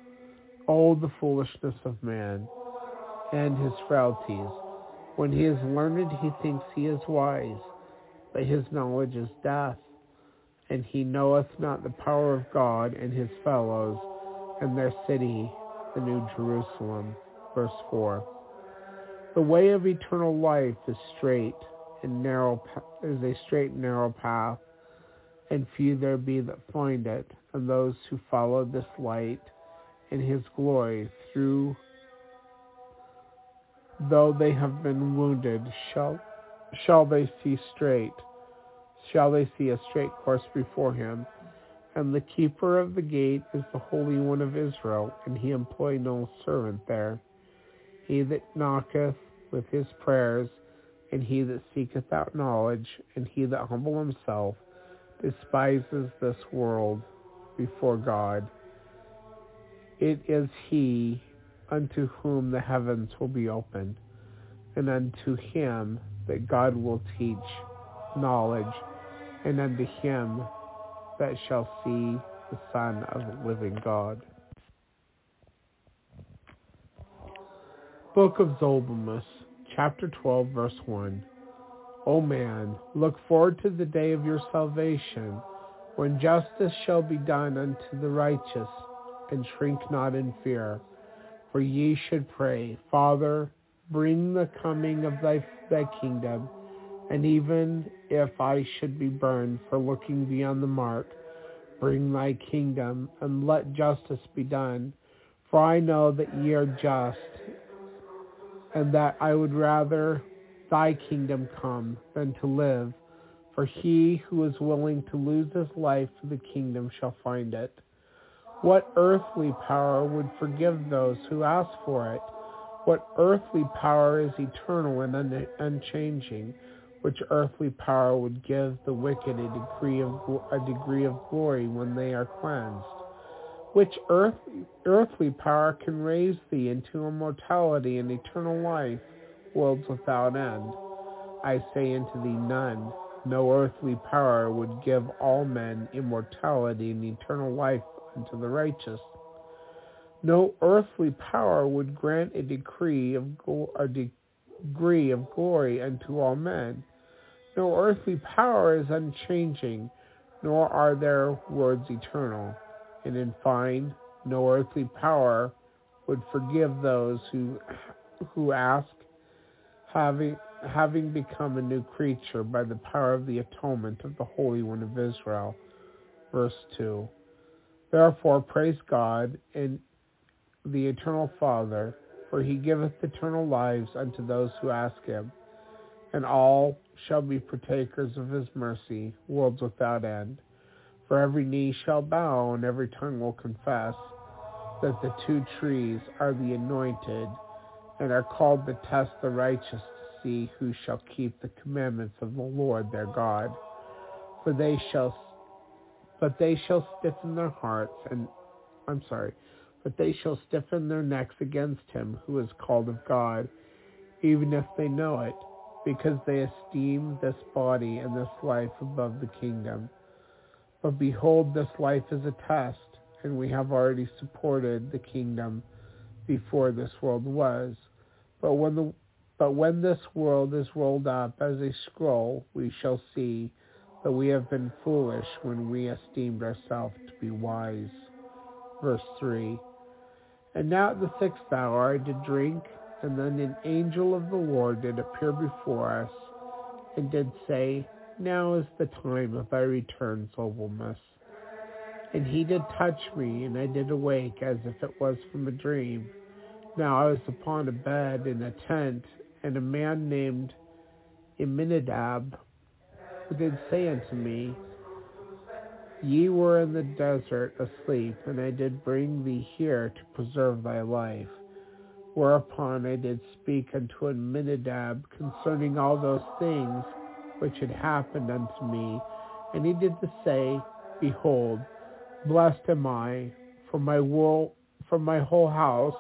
Oh, the foolishness of man, and his frailties! When he is learned, he thinks he is wise, but his knowledge is death. And he knoweth not the power of God and his fellows, and their city, the New Jerusalem. Verse 4. The way of eternal life is a straight and narrow path, and few there be that find it. And those who follow this light in his glory, though they have been wounded, shall they see a straight course before him. And the keeper of the gate is the Holy One of Israel, and he employ no servant there. He that knocketh with his prayers, and he that seeketh out knowledge, and he that humble himself, despises this world before God. It is he unto whom the heavens will be opened, and unto him that God will teach knowledge, and unto him that shall see the Son of the living God. Book of Zolbamus, chapter 12, verse 1. O man, look forward to the day of your salvation, when justice shall be done unto the righteous, and shrink not in fear. For ye should pray, Father, bring the coming of thy kingdom, and even if I should be burned for looking beyond the mark, bring thy kingdom, and let justice be done. For I know that ye are just, and that I would rather thy kingdom come than to live. For he who is willing to lose his life for the kingdom shall find it. What earthly power would forgive those who ask for it? What earthly power is eternal and unchanging? Which earthly power would give the wicked a degree of glory when they are cleansed? Which earthly power can raise thee into immortality and eternal life, worlds without end? I say unto thee, none. No earthly power would give all men immortality and eternal life unto the righteous. No earthly power would grant a degree of glory unto all men. No earthly power is unchanging, nor are their words eternal. And in fine, no earthly power would forgive those who ask, having become a new creature by the power of the atonement of the Holy One of Israel. Verse 2. Therefore praise God and the eternal Father, for he giveth eternal lives unto those who ask him, and all shall be partakers of his mercy, worlds without end. For every knee shall bow, and every tongue will confess that the two trees are the anointed, and are called to test the righteous to see who shall keep the commandments of the Lord their God. But they shall stiffen their necks against him who is called of God, even if they know it, because they esteem this body and this life above the kingdom. But behold, this life is a test, and we have already supported the kingdom before this world was. But when this world is rolled up as a scroll, we shall see that we have been foolish when we esteemed ourselves to be wise. Verse 3. And now at the 6th hour I did drink, and then an angel of the Lord did appear before us, and did say, Now is the time of thy return, nobleness. And he did touch me, and I did awake as if it was from a dream. Now I was upon a bed in a tent, and a man named Aminadab did say unto me, Ye were in the desert asleep, and I did bring thee here to preserve thy life. Whereupon I did speak unto Aminadab concerning all those things which had happened unto me. And he did say, Behold, blessed am I from my whole house.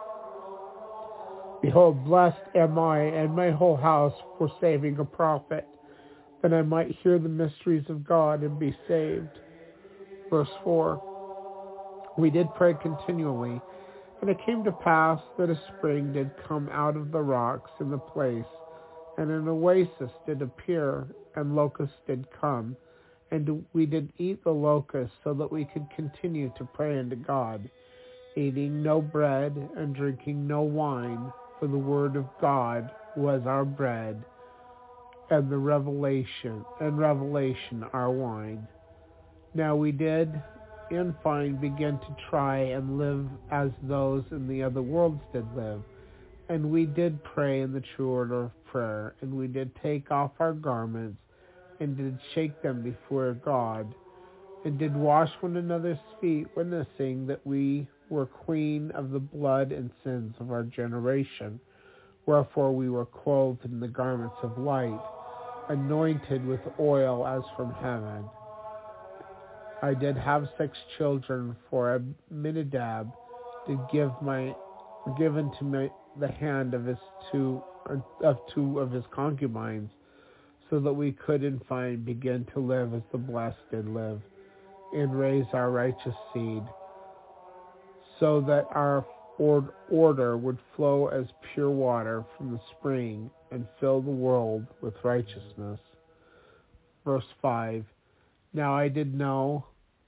Behold, blessed am I and my whole house for saving a prophet, that I might hear the mysteries of God and be saved. Verse 4. We did pray continually, and it came to pass that a spring did come out of the rocks in the place, and an oasis did appear, and locusts did come, and we did eat the locusts, so that we could continue to pray unto God, eating no bread and drinking no wine, for the word of God was our bread, and revelation our wine. Now we did, in fine, begin to try and live as those in the other worlds did live. And we did pray in the true order of prayer, and we did take off our garments, and did shake them before God, and did wash one another's feet, witnessing that we were clean of the blood and sins of our generation. Wherefore we were clothed in the garments of light, anointed with oil as from heaven. I did have 6 children, for Aminadab did give into me the hand of two of his concubines, so that we could in fine begin to live as the blessed did live, and raise our righteous seed, so that our order would flow as pure water from the spring, and fill the world with righteousness. Verse 5. Now I did know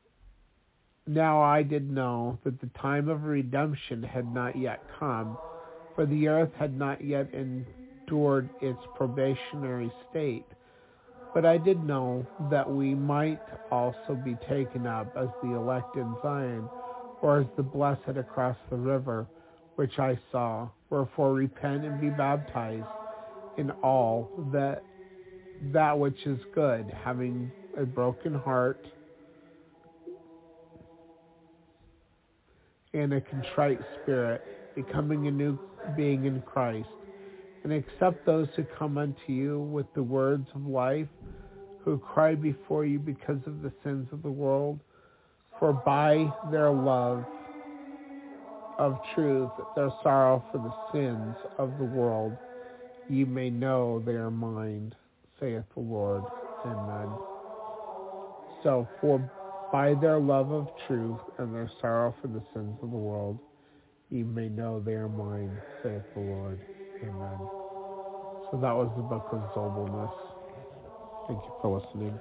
that the time of redemption had not yet come, for the earth had not yet endured its probationary state. But I did know that we might also be taken up as the elect in Zion, or as the blessed across the river, which I saw. Wherefore repent and be baptized in all that which is good, having a broken heart and a contrite spirit, becoming a new being in Christ. And accept those who come unto you with the words of life, who cry before you because of the sins of the world. For by their love of truth, their sorrow for the sins of the world, ye may know they are mine, saith the Lord. Amen. So, for by their love of truth and their sorrow for the sins of the world, ye may know they are mine, saith the Lord. Amen. So that was the book of Zobelness. Thank you for listening.